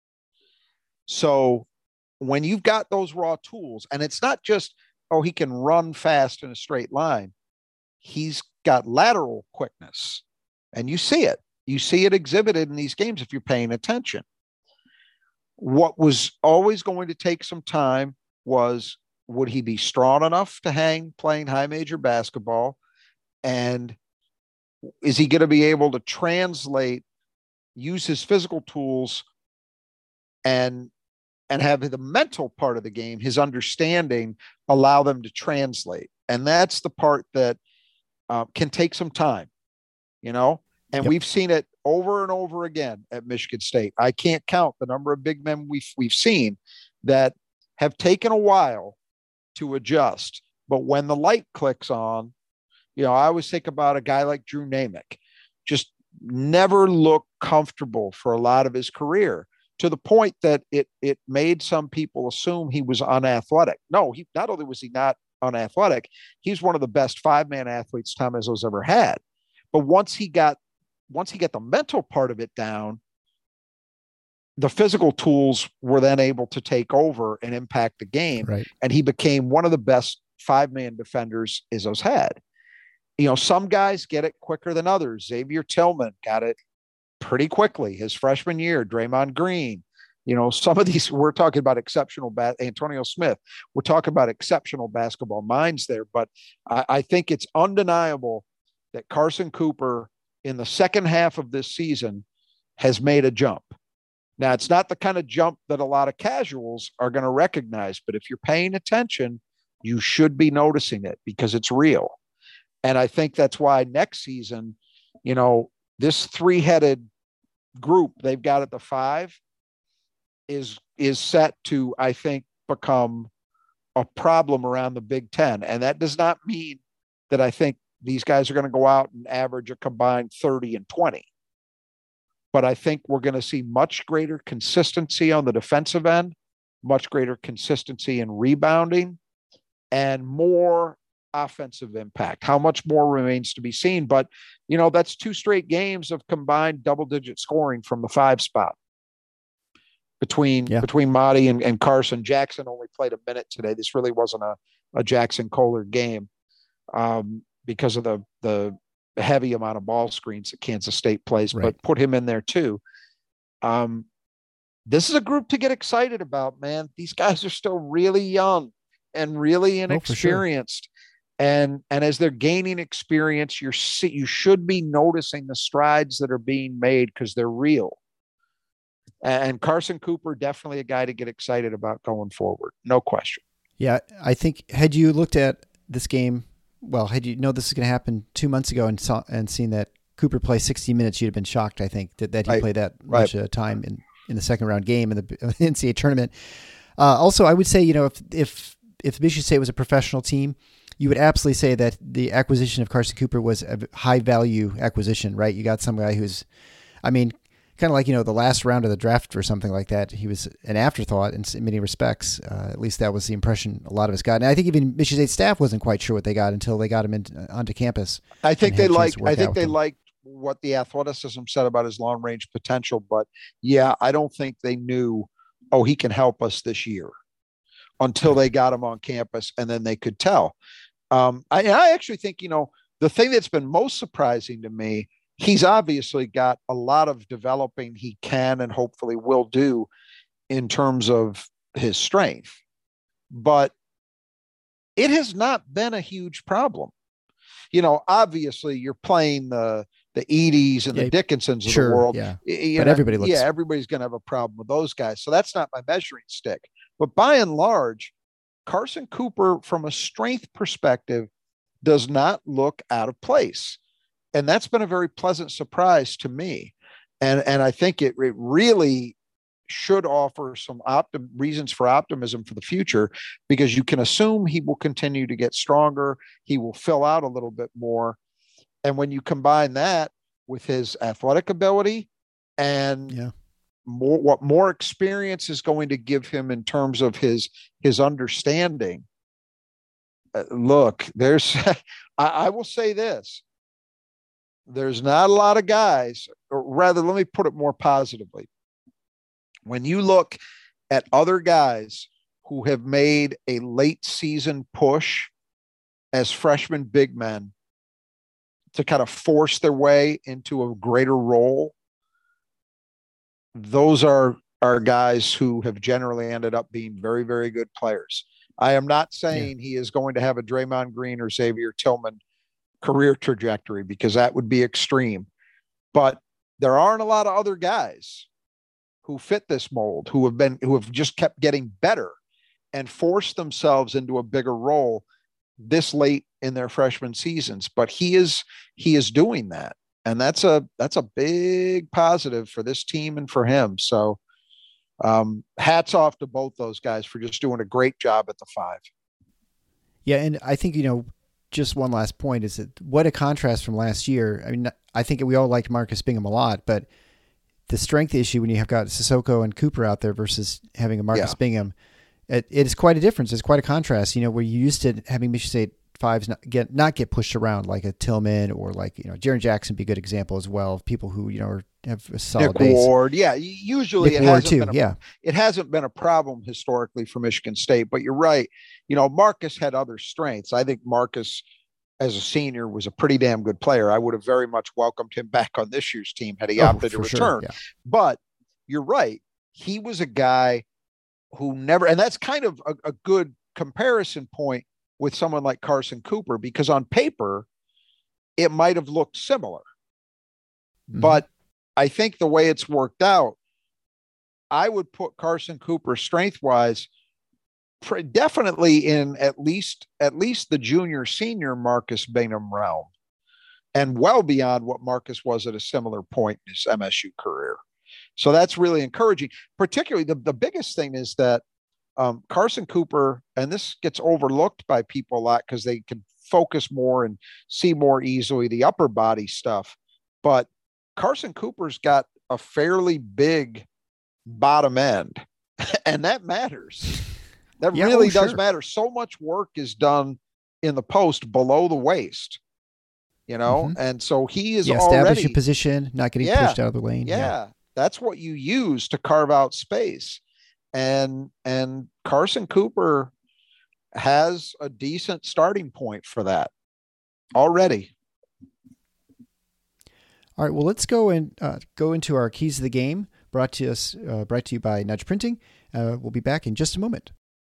So when you've got those raw tools, and it's not just, oh, he can run fast in a straight line. He's got lateral quickness. And you see it. You see it exhibited in these games if you're paying attention. What was always going to take some time was, would he be strong enough to hang playing high major basketball? And is he going to be able to translate, use his physical tools and, and have the mental part of the game, his understanding, allow them to translate? And that's the part that uh, can take some time. You know, and yep. we've seen it over and over again at Michigan State. I can't count the number of big men we've, we've seen that have taken a while to adjust. But when the light clicks on, you know, I always think about a guy like Drew Namack, just never looked comfortable for a lot of his career to the point that it, it made some people assume he was unathletic. No, he not only was he not unathletic, he's one of the best five-man athletes Tom Izzo's ever had. But once he got, once he got the mental part of it down, the physical tools were then able to take over and impact the game. Right. And he became one of the best five-man defenders Izzo's had. You know, some guys get it quicker than others. Xavier Tillman got it pretty quickly his freshman year. Draymond Green. You know, some of these, we're talking about exceptional, ba- Antonio Smith. We're talking about exceptional basketball minds there. But I, I think it's undeniable that Carson Cooper in the second half of this season has made a jump. Now, it's not the kind of jump that a lot of casuals are going to recognize, but if you're paying attention, You should be noticing it because it's real. And I think that's why next season, you know, this three-headed group they've got at the five is is set to, I think, become a problem around the Big Ten. And that does not mean that I think these guys are going to go out and average a combined thirty and twenty. But I think we're going to see much greater consistency on the defensive end, much greater consistency in rebounding, and more offensive impact. How much more remains to be seen. But, you know, that's two straight games of combined double-digit scoring from the five spot between yeah. between Mady and, and Carson. Jackson only played a minute today. This really wasn't a, a Jackson Kohler game um, because of the the heavy amount of ball screens that Kansas State plays, right. But put him in there too. Um, this is a group to get excited about, man. These guys are still really young and really inexperienced. Oh, sure. And, and as they're gaining experience, you're, you should be noticing the strides that are being made because they're real. And Carson Cooper, definitely a guy to get excited about going forward. No question. Yeah. I think had you looked at this game, well, had you know this is going to happen two months ago and saw and seen that Cooper play sixty minutes, you'd have been shocked, I think, that, that he right. played that much right. uh, time in, in the second round game in the N C double A tournament. Uh, also, I would say, you know, if, if, if Michigan State was a professional team, you would absolutely say that the acquisition of Carson Cooper was a high value acquisition, right? You got some guy who's, I mean, kind of like, you know, the last round of the draft or something like that. He was an afterthought in many respects. Uh, at least that was the impression a lot of us got. And I think even Michigan State staff wasn't quite sure what they got until they got him in, uh, onto campus. I think they liked, I think they liked what the athleticism said about his long range potential, but yeah, I don't think they knew, oh, he can help us this year until they got him on campus and then they could tell. Um, I, I actually think, you know, the thing that's been most surprising to me, he's obviously got a lot of developing he can and hopefully will do in terms of his strength, but it has not been a huge problem. You know, obviously you're playing the, the Edys and yeah, the Dickinsons of sure, the world. Yeah. You but know, everybody looks, yeah, everybody's going to have a problem with those guys. So that's not my measuring stick, but by and large, Carson Cooper from a strength perspective does not look out of place. And that's been a very pleasant surprise to me. And, and I think it, it really should offer some optim- reasons for optimism for the future, because you can assume he will continue to get stronger. He will fill out a little bit more. And when you combine that with his athletic ability and yeah. more, what more experience is going to give him in terms of his, his understanding, uh, look, there's, I, I will say this, there's not a lot of guys, or rather, let me put it more positively. When you look at other guys who have made a late season push as freshman big men to kind of force their way into a greater role, those are, are guys who have generally ended up being very, very good players. I am not saying yeah. he is going to have a Draymond Green or Xavier Tillman career trajectory, because that would be extreme. But there aren't a lot of other guys who fit this mold, who have been, who have just kept getting better and forced themselves into a bigger role this late in their freshman seasons. But he is, he is doing that. And that's a, that's a big positive for this team and for him. So um, hats off to both those guys for just doing a great job at the five. Yeah. And I think, you know, just one last point is that what a contrast from last year. I mean, I think we all liked Marcus Bingham a lot, but the strength issue when you have got Sissoko and Cooper out there versus having a Marcus yeah. Bingham, it, it is quite a difference. It's quite a contrast, you know, where you used to having Michigan State fives not get, not get pushed around like a Tillman or like, you know, Jaren Jackson be a good example as well of people who, you know, are, have a solid Nick base. Ward. Yeah. Usually Nick it Ward hasn't too, been a, yeah. it hasn't been a problem historically for Michigan State, but you're right. You know, Marcus had other strengths. I think Marcus, as a senior, was a pretty damn good player. I would have very much welcomed him back on this year's team had he oh, opted to return. Sure, yeah. But you're right. He was a guy who never, and that's kind of a, a good comparison point with someone like Carson Cooper, because on paper, it might have looked similar. Mm-hmm. But I think the way it's worked out, I would put Carson Cooper strength-wise definitely in at least at least the junior senior Marcus Bingham realm, and well beyond what Marcus was at a similar point in his M S U career. So that's really encouraging. Particularly, the, the biggest thing is that um, Carson Cooper, and this gets overlooked by people a lot because they can focus more and see more easily the upper body stuff. But Carson Cooper's got a fairly big bottom end, and that matters. That yeah, really oh, does sure. matter. So much work is done in the post below the waist, you know, mm-hmm. and so he is yeah, already establish your position, not getting yeah, pushed out of the lane. Yeah, yeah, that's what you use to carve out space, and and Carson Cooper has a decent starting point for that already. All right, well, let's go and uh, go into our keys of the game. Brought to us, uh, brought to you by Nudge Printing. Uh, we'll be back in just a moment.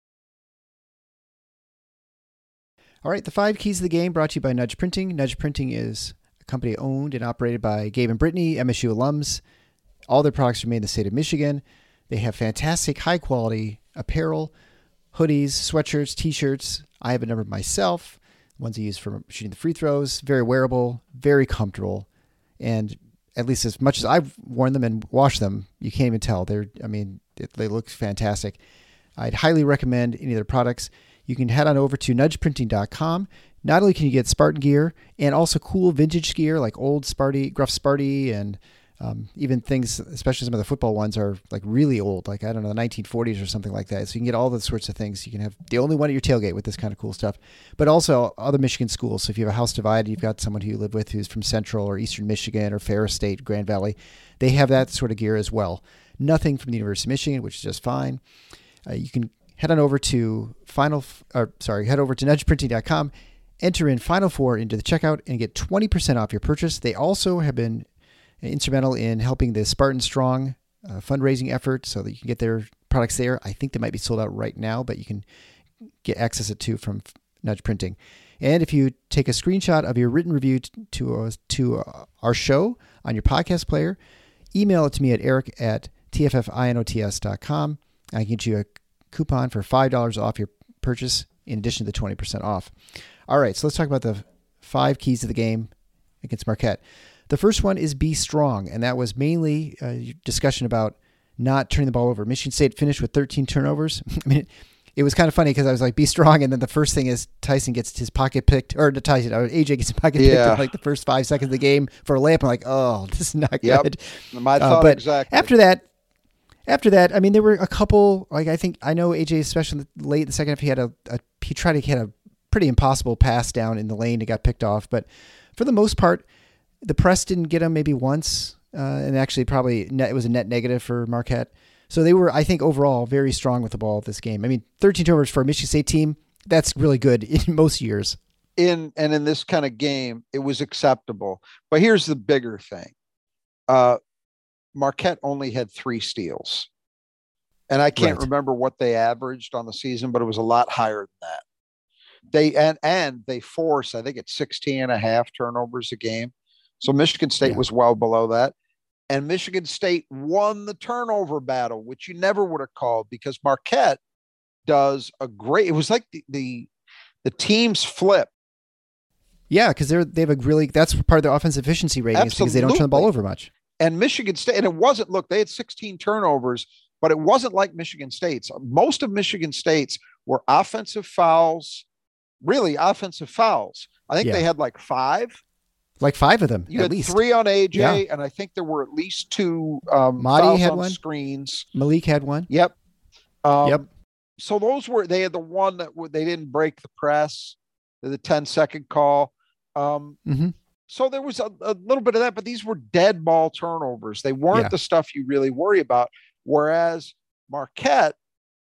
All right, the five keys of the game brought to you by Nudge Printing. Nudge Printing is a company owned and operated by Gabe and Brittany, M S U alums. All their products are made in the state of Michigan. They have fantastic, high-quality apparel, hoodies, sweatshirts, T-shirts. I have a number myself, ones I use for shooting the free throws. Very wearable, very comfortable, and at least as much as I've worn them and washed them, you can't even tell. They're, I mean, they look fantastic. I'd highly recommend any of their products. You can head on over to nudge printing dot com. Not only can you get Spartan gear and also cool vintage gear like old Sparty, Gruff Sparty, and um, even things, especially some of the football ones are like really old, like, I don't know, the nineteen forties or something like that. So you can get all those sorts of things. You can have the only one at your tailgate with this kind of cool stuff, but also other Michigan schools. So if you have a house divided, you've got someone who you live with who's from Central or Eastern Michigan or Ferris State, Grand Valley, they have that sort of gear as well. Nothing from the University of Michigan, which is just fine. Uh, you can head on over to final, or sorry, head over to nudge printing dot com, enter in Final Four into the checkout and get twenty percent off your purchase. They also have been instrumental in helping the Spartan Strong uh, fundraising effort so that you can get their products there. I think they might be sold out right now, but you can get access it to from Nudge Printing. And if you take a screenshot of your written review t- to uh, to uh, our show on your podcast player, email it to me at eric at t f f inots dot com. I can get you a coupon for five dollars off your purchase in addition to the twenty percent off. All right, so let's talk about the five keys of the game against Marquette. The first one is be strong, and that was mainly a discussion about not turning the ball over. Michigan State finished with thirteen turnovers. I mean, it, it was kind of funny because I was like, be strong, and then the first thing is Tyson gets his pocket picked, or Tyson, or A J gets his pocket yeah. picked in like the first five seconds of the game for a layup. I'm like, oh, this is not yep. good. My thought uh, but exactly. After that, After that, I mean, there were a couple, like I think, I know A J, especially late in the second half, he had a, a he tried to hit a pretty impossible pass down in the lane. It got picked off. But for the most part, the press didn't get him maybe once. Uh, and actually probably net, it was a net negative for Marquette. So they were, I think, overall very strong with the ball this game. I mean, thirteen turnovers for a Michigan State team, that's really good in most years. In and in this kind of game, it was acceptable. But here's the bigger thing. Uh, Marquette only had three steals. And I can't right. remember what they averaged on the season, but it was a lot higher than that. They and and they forced, I think it's sixteen and a half turnovers a game. So Michigan State yeah. was well below that. And Michigan State won the turnover battle, which you never would have called, because Marquette does a great, it was like the the, the teams flip. Yeah, because they're they have a really, that's part of their offensive efficiency rating, is because they don't turn the ball over much. And Michigan State, and it wasn't, look, they had sixteen turnovers, but it wasn't like Michigan State's. Most of Michigan State's were offensive fouls, really offensive fouls. I think yeah. they had like five. Like five of them, you at had least. Three on A J, yeah. and I think there were at least two um, Mahdi had on one. Screens. Malik had one. Yep. Um, yep. So those were, they had the one that w- they didn't break the press, the ten second call. Um, mm-hmm. So there was a, a little bit of that, but these were dead ball turnovers. They weren't yeah. the stuff you really worry about. Whereas Marquette,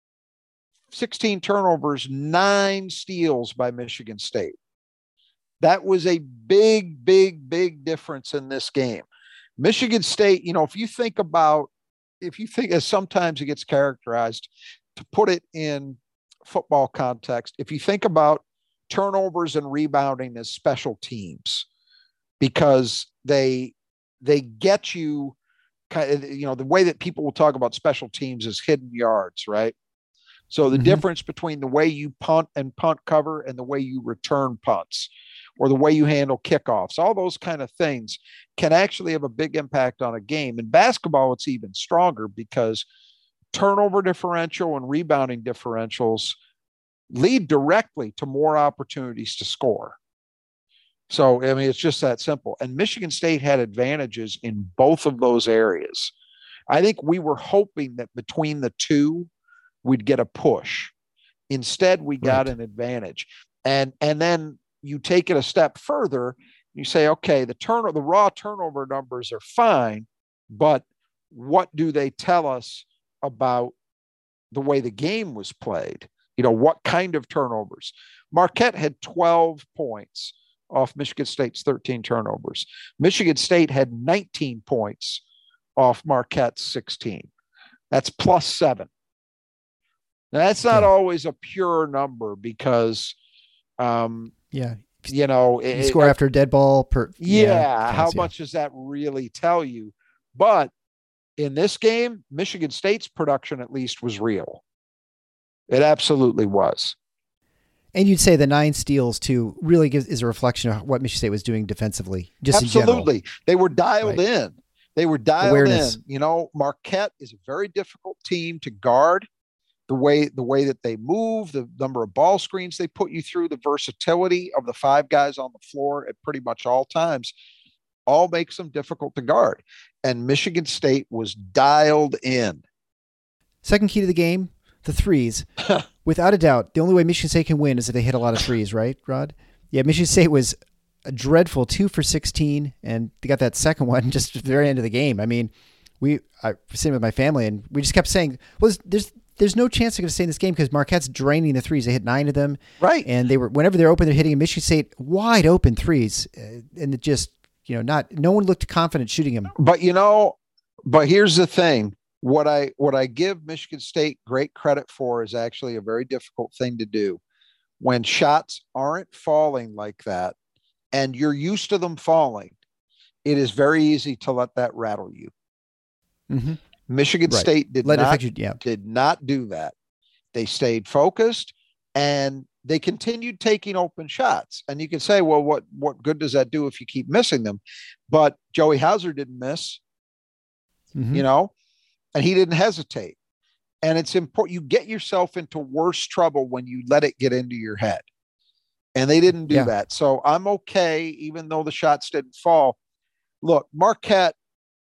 sixteen turnovers, nine steals by Michigan State. That was a big, big, big difference in this game. Michigan State, you know, if you think about, if you think, as sometimes it gets characterized, to put it in football context, if you think about turnovers and rebounding as special teams, because they they get you kind of, you know, the way that people will talk about special teams is hidden yards, right? So the Mm-hmm. difference between the way you punt and punt cover and the way you return punts or the way you handle kickoffs, all those kind of things can actually have a big impact on a game. In basketball, it's even stronger because turnover differential and rebounding differentials lead directly to more opportunities to score. So, I mean, it's just that simple. And Michigan State had advantages in both of those areas. I think we were hoping that between the two, we'd get a push. Instead, we got Right. an advantage. And and then you take it a step further. You say, okay, the turn the raw turnover numbers are fine, but what do they tell us about the way the game was played? You know, what kind of turnovers? Marquette had twelve points off Michigan State's thirteen turnovers. Michigan State had nineteen points off Marquette's sixteen. That's plus seven. Now, that's not Yeah. always a pure number because, um, Yeah. you know, You it, score it, after a dead ball per. yeah, how counts, yeah. much does that really tell you? But in this game, Michigan State's production at least was real. It absolutely was. And you'd say the nine steals too really gives is a reflection of what Michigan State was doing defensively, just Absolutely. in general. They were dialed Right. in. They were dialed Awareness. in. You know, Marquette is a very difficult team to guard. The way the way that they move, the number of ball screens they put you through, the versatility of the five guys on the floor at pretty much all times, all makes them difficult to guard. And Michigan State was dialed in. Second key to the game, the threes. Without a doubt, the only way Michigan State can win is if they hit a lot of threes, right, Rod? Yeah, Michigan State was a dreadful two for sixteen, and they got that second one just at the very end of the game. I mean, we I was sitting with my family, and we just kept saying, well, there's there's, there's no chance they're going to stay in this game because Marquette's draining the threes. They hit nine of them. Right. And they were whenever they're open, they're hitting Michigan State wide open threes. Uh, and it just, you know, not no one looked confident shooting them. But, you know, but here's the thing. What I what I give Michigan State great credit for is actually a very difficult thing to do. When shots aren't falling like that and you're used to them falling, it is very easy to let that rattle you. Mm-hmm. Michigan Right. State did Let it not affect you, yeah. did not do that. They stayed focused and they continued taking open shots. And you can say, well, what what good does that do if you keep missing them? But Joey Hauser didn't miss, Mm-hmm. you know, and he didn't hesitate. And it's important. You get yourself into worse trouble when you let it get into your head. And they didn't do Yeah. that. So I'm okay, even though the shots didn't fall. Look, Marquette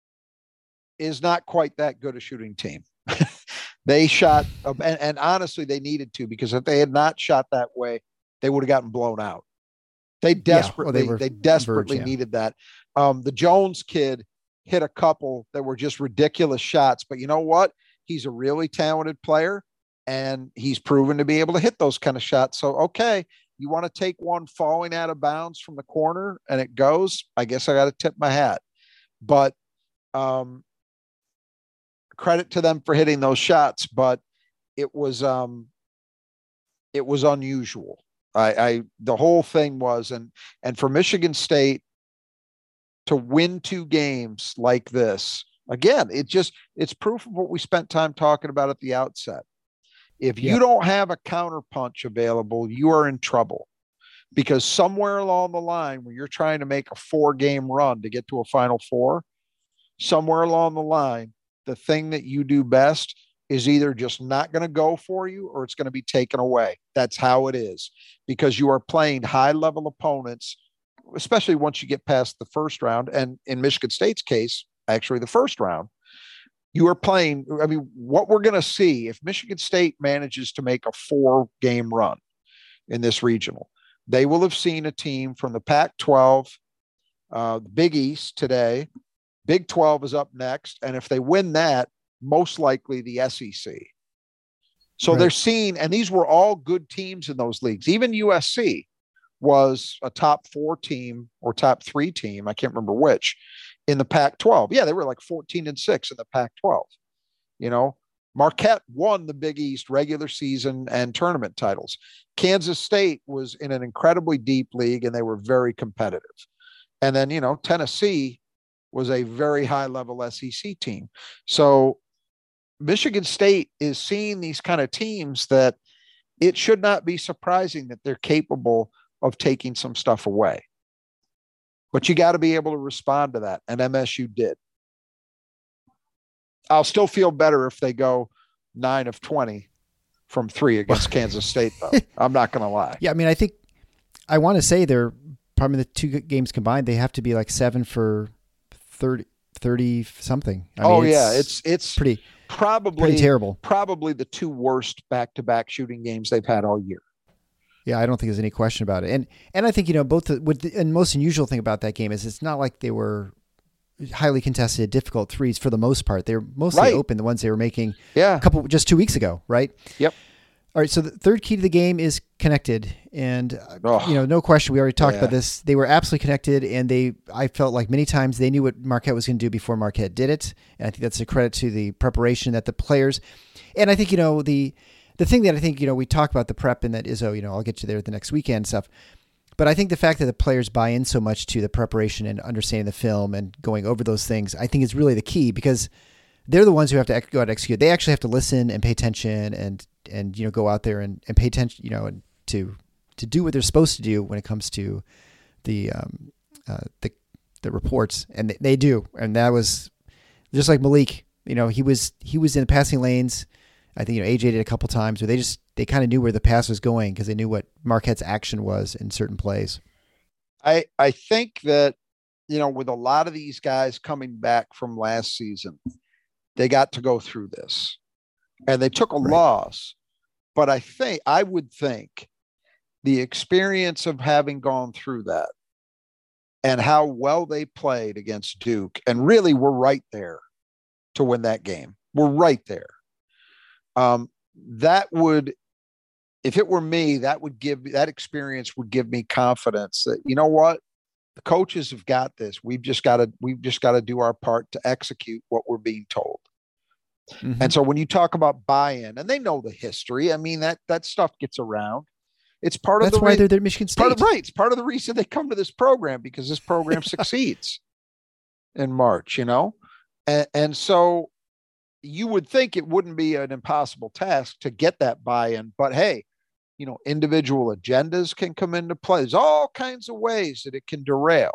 is not quite that good a shooting team. They shot, and, and honestly, they needed to, because if they had not shot that way, they would have gotten blown out. They desperately, they were they desperately verge, yeah. needed that. Um, the Jones kid hit a couple that were just ridiculous shots, but you know what? He's a really talented player, and he's proven to be able to hit those kind of shots. So, okay, you want to take one falling out of bounds from the corner and it goes, I guess I got to tip my hat. But um, credit to them for hitting those shots, but it was um, it was unusual. I, I the whole thing was, and and for Michigan State to win two games like this, again, it just it's proof of what we spent time talking about at the outset. If you Yep. don't have a counterpunch available, you are in trouble, because somewhere along the line, when you're trying to make a four game run to get to a Final Four, somewhere along the line, the thing that you do best is either just not going to go for you or it's going to be taken away. That's how it is, because you are playing high level opponents, especially once you get past the first round. And in Michigan State's case, actually the first round, you are playing. I mean, what we're going to see if Michigan State manages to make a four game run in this regional, they will have seen a team from the Pac twelve, uh, the Big East today. Big twelve is up next. And if they win that, most likely the S E C. So Right. they're seeing, and these were all good teams in those leagues. Even U S C was a top four team or top three team, I can't remember which, in the Pac twelve. Yeah, they were like fourteen and six in the Pac twelve. You know, Marquette won the Big East regular season and tournament titles. Kansas State was in an incredibly deep league, and they were very competitive. And then, you know, Tennessee was a very high level S E C team. So Michigan State is seeing these kind of teams that it should not be surprising that they're capable of taking some stuff away. But you got to be able to respond to that. And M S U did. I'll still feel better if they go nine of twenty from three against Kansas State, though. I'm not going to lie. Yeah, I mean, I think I want to say they're probably the two games combined. They have to be like seven for thirty, thirty something. I oh, mean, it's yeah. It's it's pretty, probably pretty terrible. Probably the two worst back-to-back shooting games they've had all year. Yeah, I don't think there's any question about it. And and I think, you know, both the, what the and most unusual thing about that game is it's not like they were highly contested, difficult threes for the most part. They were mostly right. open, the ones they were making yeah. a couple just two weeks ago, right? Yep. All right, so the third key to the game is connected, and oh, you know, no question. We already talked yeah. about this. They were absolutely connected, and they. I felt like many times they knew what Marquette was going to do before Marquette did it, and I think that's a credit to the preparation that the players. And I think, you know, the the thing that I think, you know, we talk about the prep and that Izzo, you know, I'll get you there the next weekend stuff, but I think the fact that the players buy in so much to the preparation and understanding the film and going over those things, I think is really the key, because they're the ones who have to go out and execute. They actually have to listen and pay attention and, and, you know, go out there and, and pay attention, you know, and to, to do what they're supposed to do when it comes to the, um, uh, the, the reports. And they, they do. And that was just like Malik, you know, he was, he was in the passing lanes. I think, you know, A J did a couple times where they just, they kind of knew where the pass was going because they knew what Marquette's action was in certain plays. I, I think that, you know, with a lot of these guys coming back from last season, they got to go through this and they took a right. loss. But I think, I would think the experience of having gone through that and how well they played against Duke, and really we're right there to win that game. We're right there. Um, that would, if it were me, that would give, that experience would give me confidence that, you know what, the coaches have got this. We've just got to, we've just got to do our part to execute what we're being told. Mm-hmm. And so when you talk about buy-in, and they know the history, I mean, that, that stuff gets around. It's part That's of the why re- they're there at Michigan State. Part of, right. It's part of the reason they come to this program, because this program succeeds in March, you know? And, and so you would think it wouldn't be an impossible task to get that buy-in, but hey, you know, individual agendas can come into play. There's all kinds of ways that it can derail.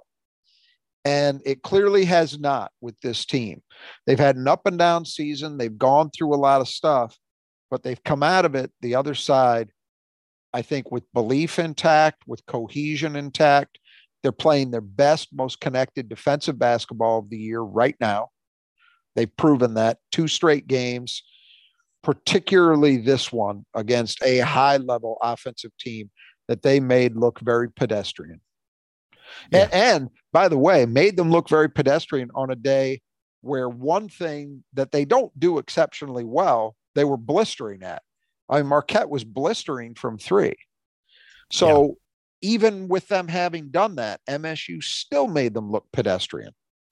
And it clearly has not with this team. They've had an up and down season. They've gone through a lot of stuff, but they've come out of it the other side, I think, with belief intact, with cohesion intact. They're playing their best, most connected defensive basketball of the year right now. They've proven that two straight games, particularly this one against a high-level offensive team that they made look very pedestrian. Yeah. And, and by the way, made them look very pedestrian on a day where one thing that they don't do exceptionally well, they were blistering at. I mean, Marquette was blistering from three. So yeah. even with them having done that, M S U still made them look pedestrian.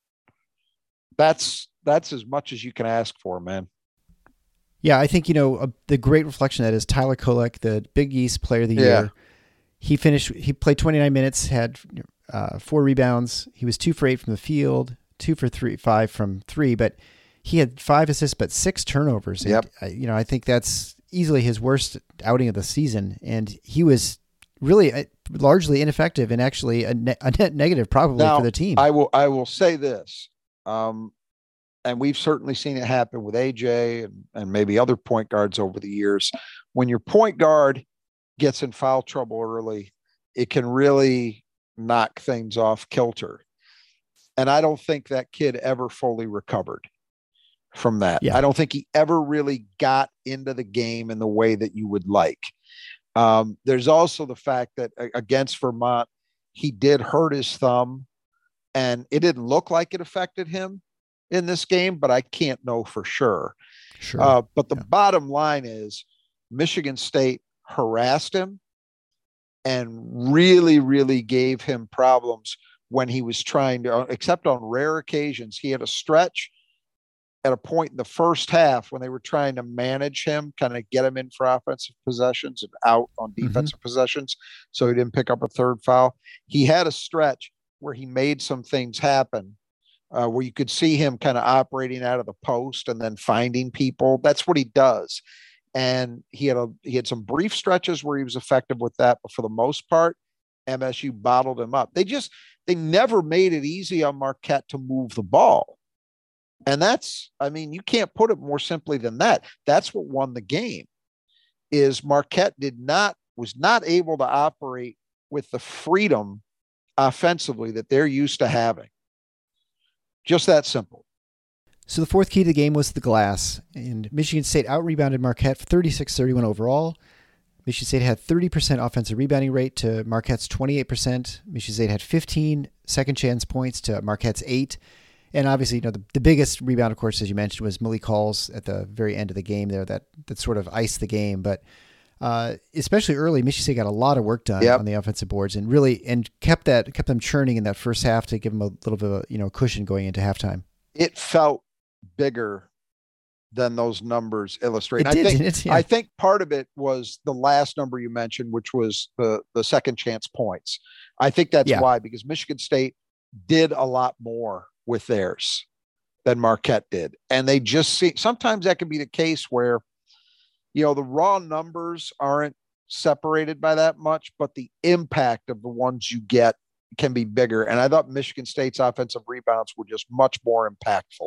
That's that's as much as you can ask for, man. Yeah, I think, you know, a, the great reflection of that is Tyler Kolek, the Big East Player of the yeah. Year. He finished, he played twenty-nine minutes, had uh, four rebounds. He was two for eight from the field, two for three, five from three, but he had five assists, but six turnovers. Yep. And, uh, you know, I think that's easily his worst outing of the season. And he was really uh, largely ineffective and actually a, ne- a net negative probably now, for the team. I will, I will say this. Um, and we've certainly seen it happen with A J and, and maybe other point guards over the years. When your point guard gets in foul trouble early, it can really knock things off kilter. And I don't think that kid ever fully recovered from that. Yeah. I don't think he ever really got into the game in the way that you would like. Um, there's also the fact that against Vermont, he did hurt his thumb, and it didn't look like it affected him in this game, but I can't know for sure. Sure. Uh, but the yeah. bottom line is Michigan State harassed him and really, really gave him problems when he was trying to, except on rare occasions. He had a stretch at a point in the first half when they were trying to manage him, kind of get him in for offensive possessions and out on defensive mm-hmm. possessions, so he didn't pick up a third foul. He had a stretch where he made some things happen uh, where you could see him kind of operating out of the post and then finding people. That's what he does. And he had a he had some brief stretches where he was effective with that, but for the most part, M S U bottled him up. They just they never made it easy on Marquette to move the ball. And that's, I mean, you can't put it more simply than that. That's what won the game. Is Marquette did not was not able to operate with the freedom offensively that they're used to having. Just that simple. So the fourth key to the game was the glass, and Michigan State out-rebounded Marquette thirty-six thirty-one overall. Michigan State had thirty percent offensive rebounding rate to Marquette's twenty-eight percent. Michigan State had fifteen second chance points to Marquette's eight. And obviously, you know, the, the biggest rebound, of course, as you mentioned, was Malik Hall's at the very end of the game there that, that sort of iced the game. But uh, especially early, Michigan State got a lot of work done yep. on the offensive boards and really and kept that kept them churning in that first half to give them a little bit of a, you know, cushion going into halftime. It felt bigger than those numbers illustrate. It did, I think it, yeah. I think part of it was the last number you mentioned, which was the the second chance points. I think that's yeah. why, because Michigan State did a lot more with theirs than Marquette did. And they just see, sometimes that can be the case where, you know, the raw numbers aren't separated by that much, but the impact of the ones you get can be bigger. And I thought Michigan State's offensive rebounds were just much more impactful.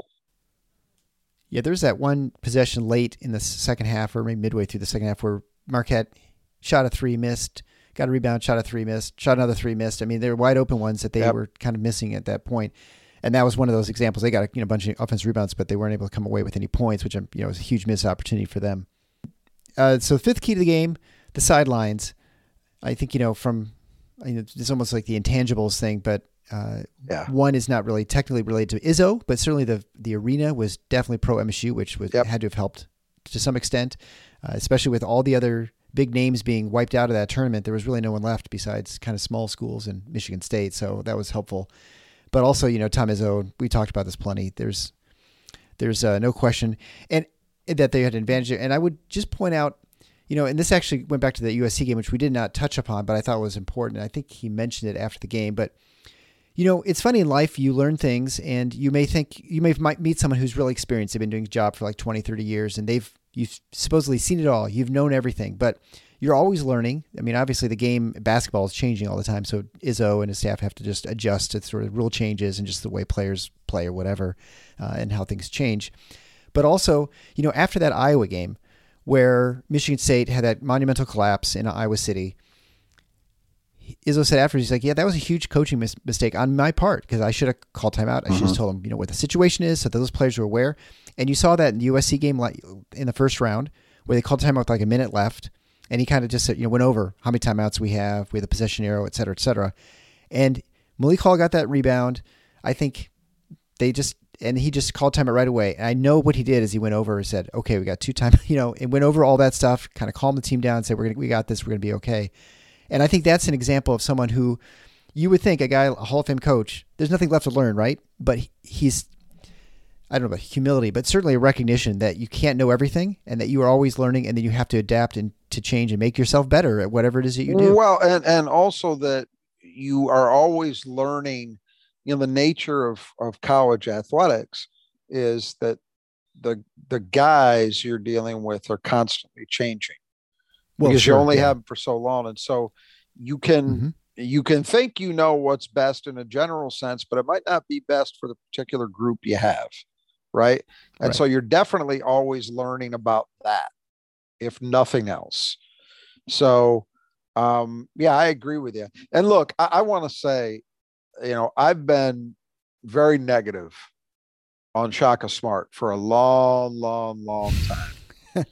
Yeah, there's that one possession late in the second half, or maybe midway through the second half, where Marquette shot a three, missed, got a rebound, shot a three, missed, shot another three, missed. I mean, they were wide open ones that they yep. were kind of missing at that point. And that was one of those examples. They got a you know, bunch of offensive rebounds, but they weren't able to come away with any points, which you know was a huge missed opportunity for them. Uh, so fifth key to the game, the sidelines. I think, you know, from you know, it's almost like the intangibles thing, but uh, yeah. one is not really technically related to Izzo, but certainly the the arena was definitely pro M S U, which was yep. had to have helped to some extent, uh, especially with all the other big names being wiped out of that tournament. There was really no one left besides kind of small schools in Michigan State, so that was helpful. But also, you know, Tom Izzo, we talked about this plenty. There's there's uh, no question and that they had an advantage. And I would just point out, you know, and this actually went back to the U S C game, which we did not touch upon, but I thought was important. I think he mentioned it after the game. But, you know, it's funny in life, you learn things and you may think, you may might meet someone who's really experienced. They've been doing a job for like twenty, thirty years and they've, you've supposedly seen it all. You've known everything, but you're always learning. I mean, obviously the game, basketball is changing all the time. So Izzo and his staff have to just adjust to sort of rule changes and just the way players play or whatever, uh, and how things change. But also, you know, after that Iowa game where Michigan State had that monumental collapse in Iowa City, Izzo said after, he's like, yeah, that was a huge coaching mis- mistake on my part because I should have called timeout. I should have uh-huh. told him, you know, what the situation is so that those players were aware. And you saw that in the U S C game in the first round where they called timeout with like a minute left. And he kind of just said, you know, went over how many timeouts we have, we have the possession arrow, et cetera, et cetera. And Malik Hall got that rebound. I think they just, and he just called timeout right away. And I know what he did is he went over and said, okay, we got two time, you know, and went over all that stuff, kind of calmed the team down and said, we're gonna, we got this, we're going to be okay. And I think that's an example of someone who you would think a guy, a Hall of Fame coach, there's nothing left to learn, right? But he's, I don't know about humility, but certainly a recognition that you can't know everything and that you are always learning and then you have to adapt and to change and make yourself better at whatever it is that you do. Well, and, and also that you are always learning, you know, the nature of, of college athletics is that the, the guys you're dealing with are constantly changing well, because sure, you only yeah. have them for so long. And so you can, mm-hmm. you can think, you know, what's best in a general sense, but it might not be best for the particular group you have. Right. And right. so you're definitely always learning about that, if nothing else. So, um, yeah, I agree with you. And look, I, I want to say, you know, I've been very negative on Shaka Smart for a long, long, long time.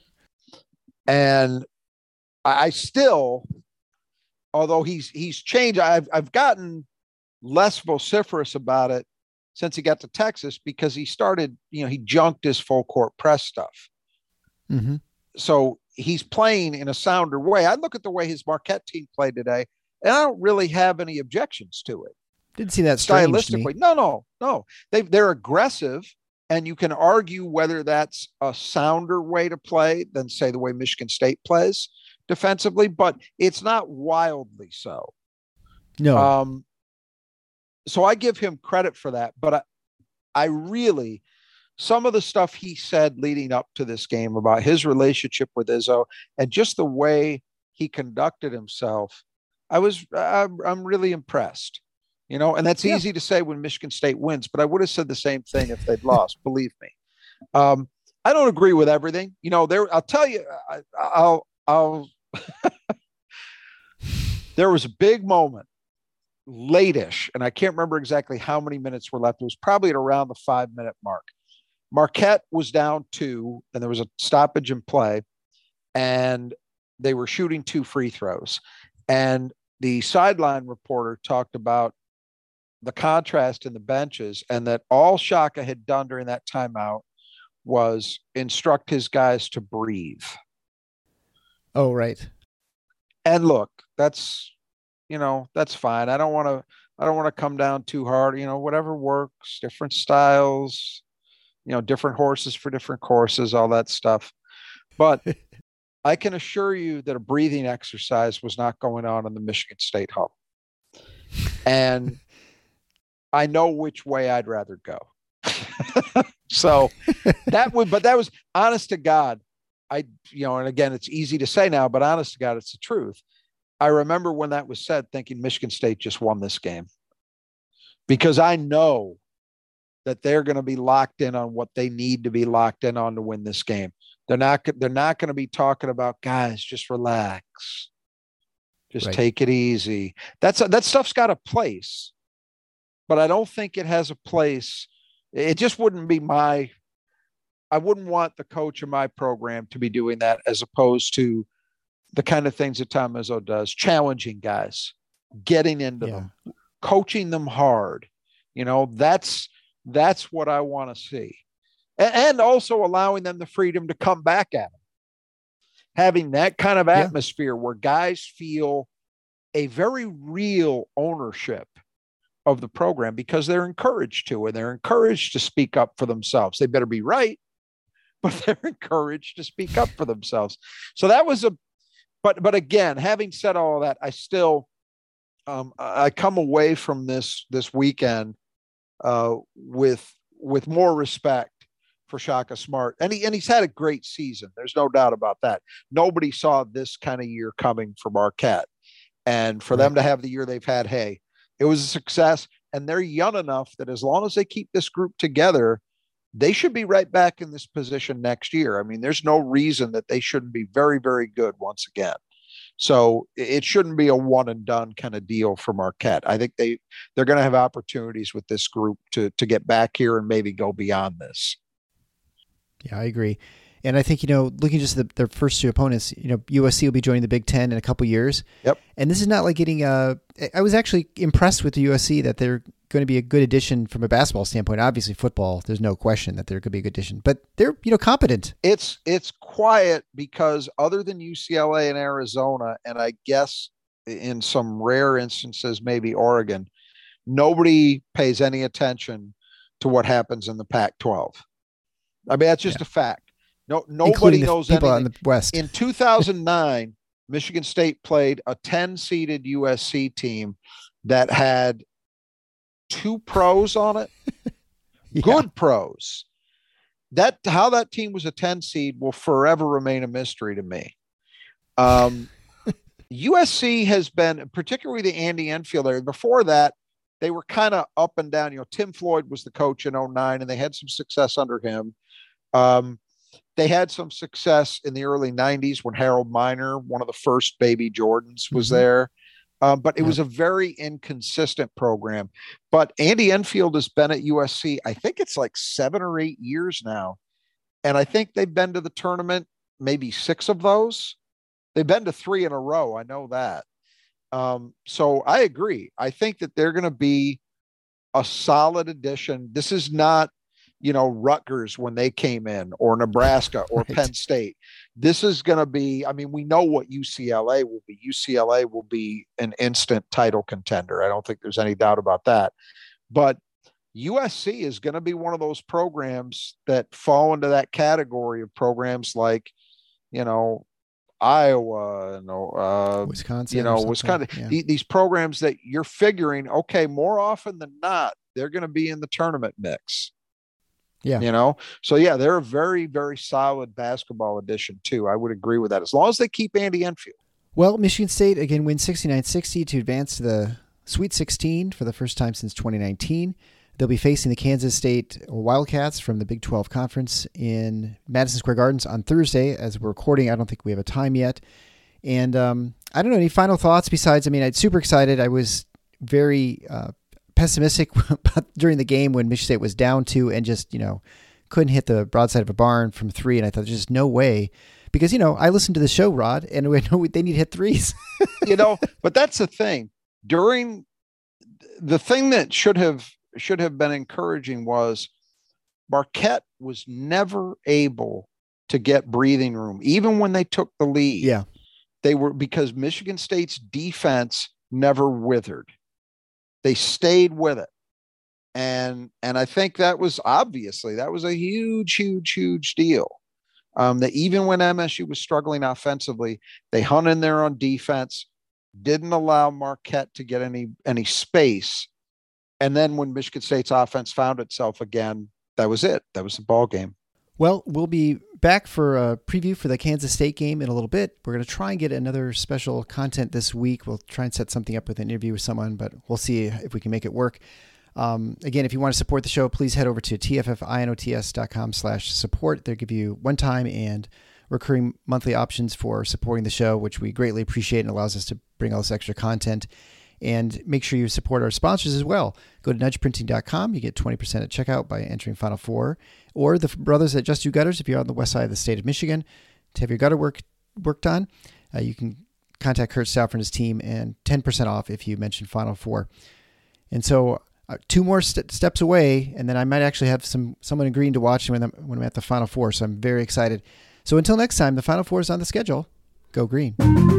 And I, I still, although he's, he's changed, I've, I've gotten less vociferous about it since he got to Texas because he started, you know, he junked his full court press stuff. Mm-hmm. So he's playing in a sounder way. I look at the way his Marquette team played today, and I don't really have any objections to it. Didn't see that stylistically. No, no, no. They they're aggressive, and you can argue whether that's a sounder way to play than say the way Michigan State plays defensively, but it's not wildly so. No. Um, so I give him credit for that, but I, I really, some of the stuff he said leading up to this game about his relationship with Izzo and just the way he conducted himself, I was, I'm, I'm really impressed, you know, and that's Yeah. easy to say when Michigan State wins, but I would have said the same thing if they'd lost, believe me. Um, I don't agree with everything, you know, there, I'll tell you, I, I'll, I'll, there was a big moment late-ish, and I can't remember exactly how many minutes were left. It was probably at around the five minute mark. Marquette was down two, and there was a stoppage in play, and they were shooting two free throws. And the sideline reporter talked about the contrast in the benches, and that all Shaka had done during that timeout was instruct his guys to breathe. Oh, right. And look, that's, you know, that's fine. I don't want to, I don't want to come down too hard, you know, whatever works, different styles, you know, different horses for different courses, all that stuff. But I can assure you that a breathing exercise was not going on in the Michigan State huddle. And I know which way I'd rather go. So that would, but that was honest to God. I, you know, and again, it's easy to say now, but honest to God, it's the truth. I remember when that was said, thinking Michigan State just won this game, because I know that they're going to be locked in on what they need to be locked in on to win this game. They're not, they're not going to be talking about, guys, just relax, just Right. take it easy. That's, that stuff's got a place, but I don't think it has a place. It just wouldn't be my, I wouldn't want the coach of my program to be doing that, as opposed to the kind of things that Tom Izzo does, challenging guys, getting into Yeah. them, coaching them hard. You know, that's, that's what I want to see. And, and also allowing them the freedom to come back at them. Having that kind of atmosphere, yeah, where guys feel a very real ownership of the program, because they're encouraged to, and they're encouraged to speak up for themselves. They better be right, but they're encouraged to speak up for themselves. So that was a, but, but again, having said all of that, I still, um, I come away from this, this weekend uh, with, with more respect for Shaka Smart. And he, and he's had a great season. There's no doubt about that. Nobody saw this kind of year coming for Marquette, and for Right. them to have the year they've had, hey, it was a success, and they're young enough that as long as they keep this group together, they should be right back in this position next year. I mean, there's no reason that they shouldn't be very, very good once again. So it shouldn't be a one and done kind of deal for Marquette. I think they, they're going to have opportunities with this group to, to get back here and maybe go beyond this. Yeah, I agree. And I think, you know, looking just at the, their first two opponents, you know, U S C will be joining the Big Ten in a couple years. Yep. And this is not like getting a, I was actually impressed with the U S C that they're going to be a good addition from a basketball standpoint. Obviously football, there's no question that they're going to be a good addition, but they're, you know, competent. It's, it's quiet because other than U C L A and Arizona, and I guess in some rare instances, maybe Oregon, nobody pays any attention to what happens in the Pac twelve. I mean, that's just Yeah. a fact. No, nobody Including the knows people anything. out in the West. In two thousand nine, Michigan State played a ten seeded U S C team that had two pros on it. Yeah. Good pros. That, how that team was a ten seed will forever remain a mystery to me. Um, U S C has been, particularly the Andy Enfield area. Before that, they were kind of up and down. You know, Tim Floyd was the coach in oh nine, and they had some success under him. Um, They had some success in the early nineties when Harold Miner, one of the first baby Jordans, was Mm-hmm. there. Um, but it Yep. was a very inconsistent program. But Andy Enfield has been at U S C, I think it's like seven or eight years now. And I think they've been to the tournament, maybe six of those. They've been to three in a row. I know that. Um, so I agree. I think that they're going to be a solid addition. This is not, you know, Rutgers when they came in, or Nebraska or Right. Penn State. This is going to be, I mean, we know what U C L A will be. U C L A will be an instant title contender. I don't think there's any doubt about that. But U S C is going to be one of those programs that fall into that category of programs like, you know, Iowa and uh, Wisconsin, you or know, something. Wisconsin, Yeah. the- these programs that you're figuring, okay, more often than not, they're going to be in the tournament mix. Yeah. You know, so yeah, they're a very, very solid basketball addition too. I would agree with that as long as they keep Andy Enfield. Well, Michigan State again wins sixty-nine sixty to advance to the Sweet sixteen for the first time since twenty nineteen. They'll be facing the Kansas State Wildcats from the Big twelve Conference in Madison Square Gardens on Thursday. As we're recording, I don't think we have a time yet. And um, I don't know, any final thoughts besides, I mean, I'm super excited. I was very uh, pessimistic during the game when Michigan State was down two and just, you know, couldn't hit the broadside of a barn from three. And I thought, there's just no way. Because, you know, I listened to the show, Rod, and we know they need to hit threes. You know, but that's the thing. During the thing that should have should have been encouraging was Marquette was never able to get breathing room, even when they took the lead. Yeah. They were, because Michigan State's defense never withered. They stayed with it. And and I think that was obviously that was a huge, huge, huge deal. Um, that even when M S U was struggling offensively, they hung in there on defense, didn't allow Marquette to get any any space. And then when Michigan State's offense found itself again, that was it. That was the ball game. Well, we'll be back for a preview for the Kansas State game in a little bit. We're going to try and get another special content this week. We'll try and set something up with an interview with someone, but we'll see if we can make it work. Um, again, if you want to support the show, please head over to tffinots.com slash support. They'll give you one-time and recurring monthly options for supporting the show, which we greatly appreciate and allows us to bring all this extra content. And make sure you support our sponsors as well. Go to nudge printing dot com. You get twenty percent at checkout by entering Final Four. Or the brothers at Just Do Gutters, if you're on the west side of the state of Michigan, to have your gutter work worked on, uh, you can contact Kurt Stauffer and his team, and ten percent off if you mention Final Four. And so uh, two more st- steps away, and then I might actually have some someone agreeing to watch when I'm, when I'm at the Final Four. So I'm very excited. So until next time, the Final Four is on the schedule. Go Green.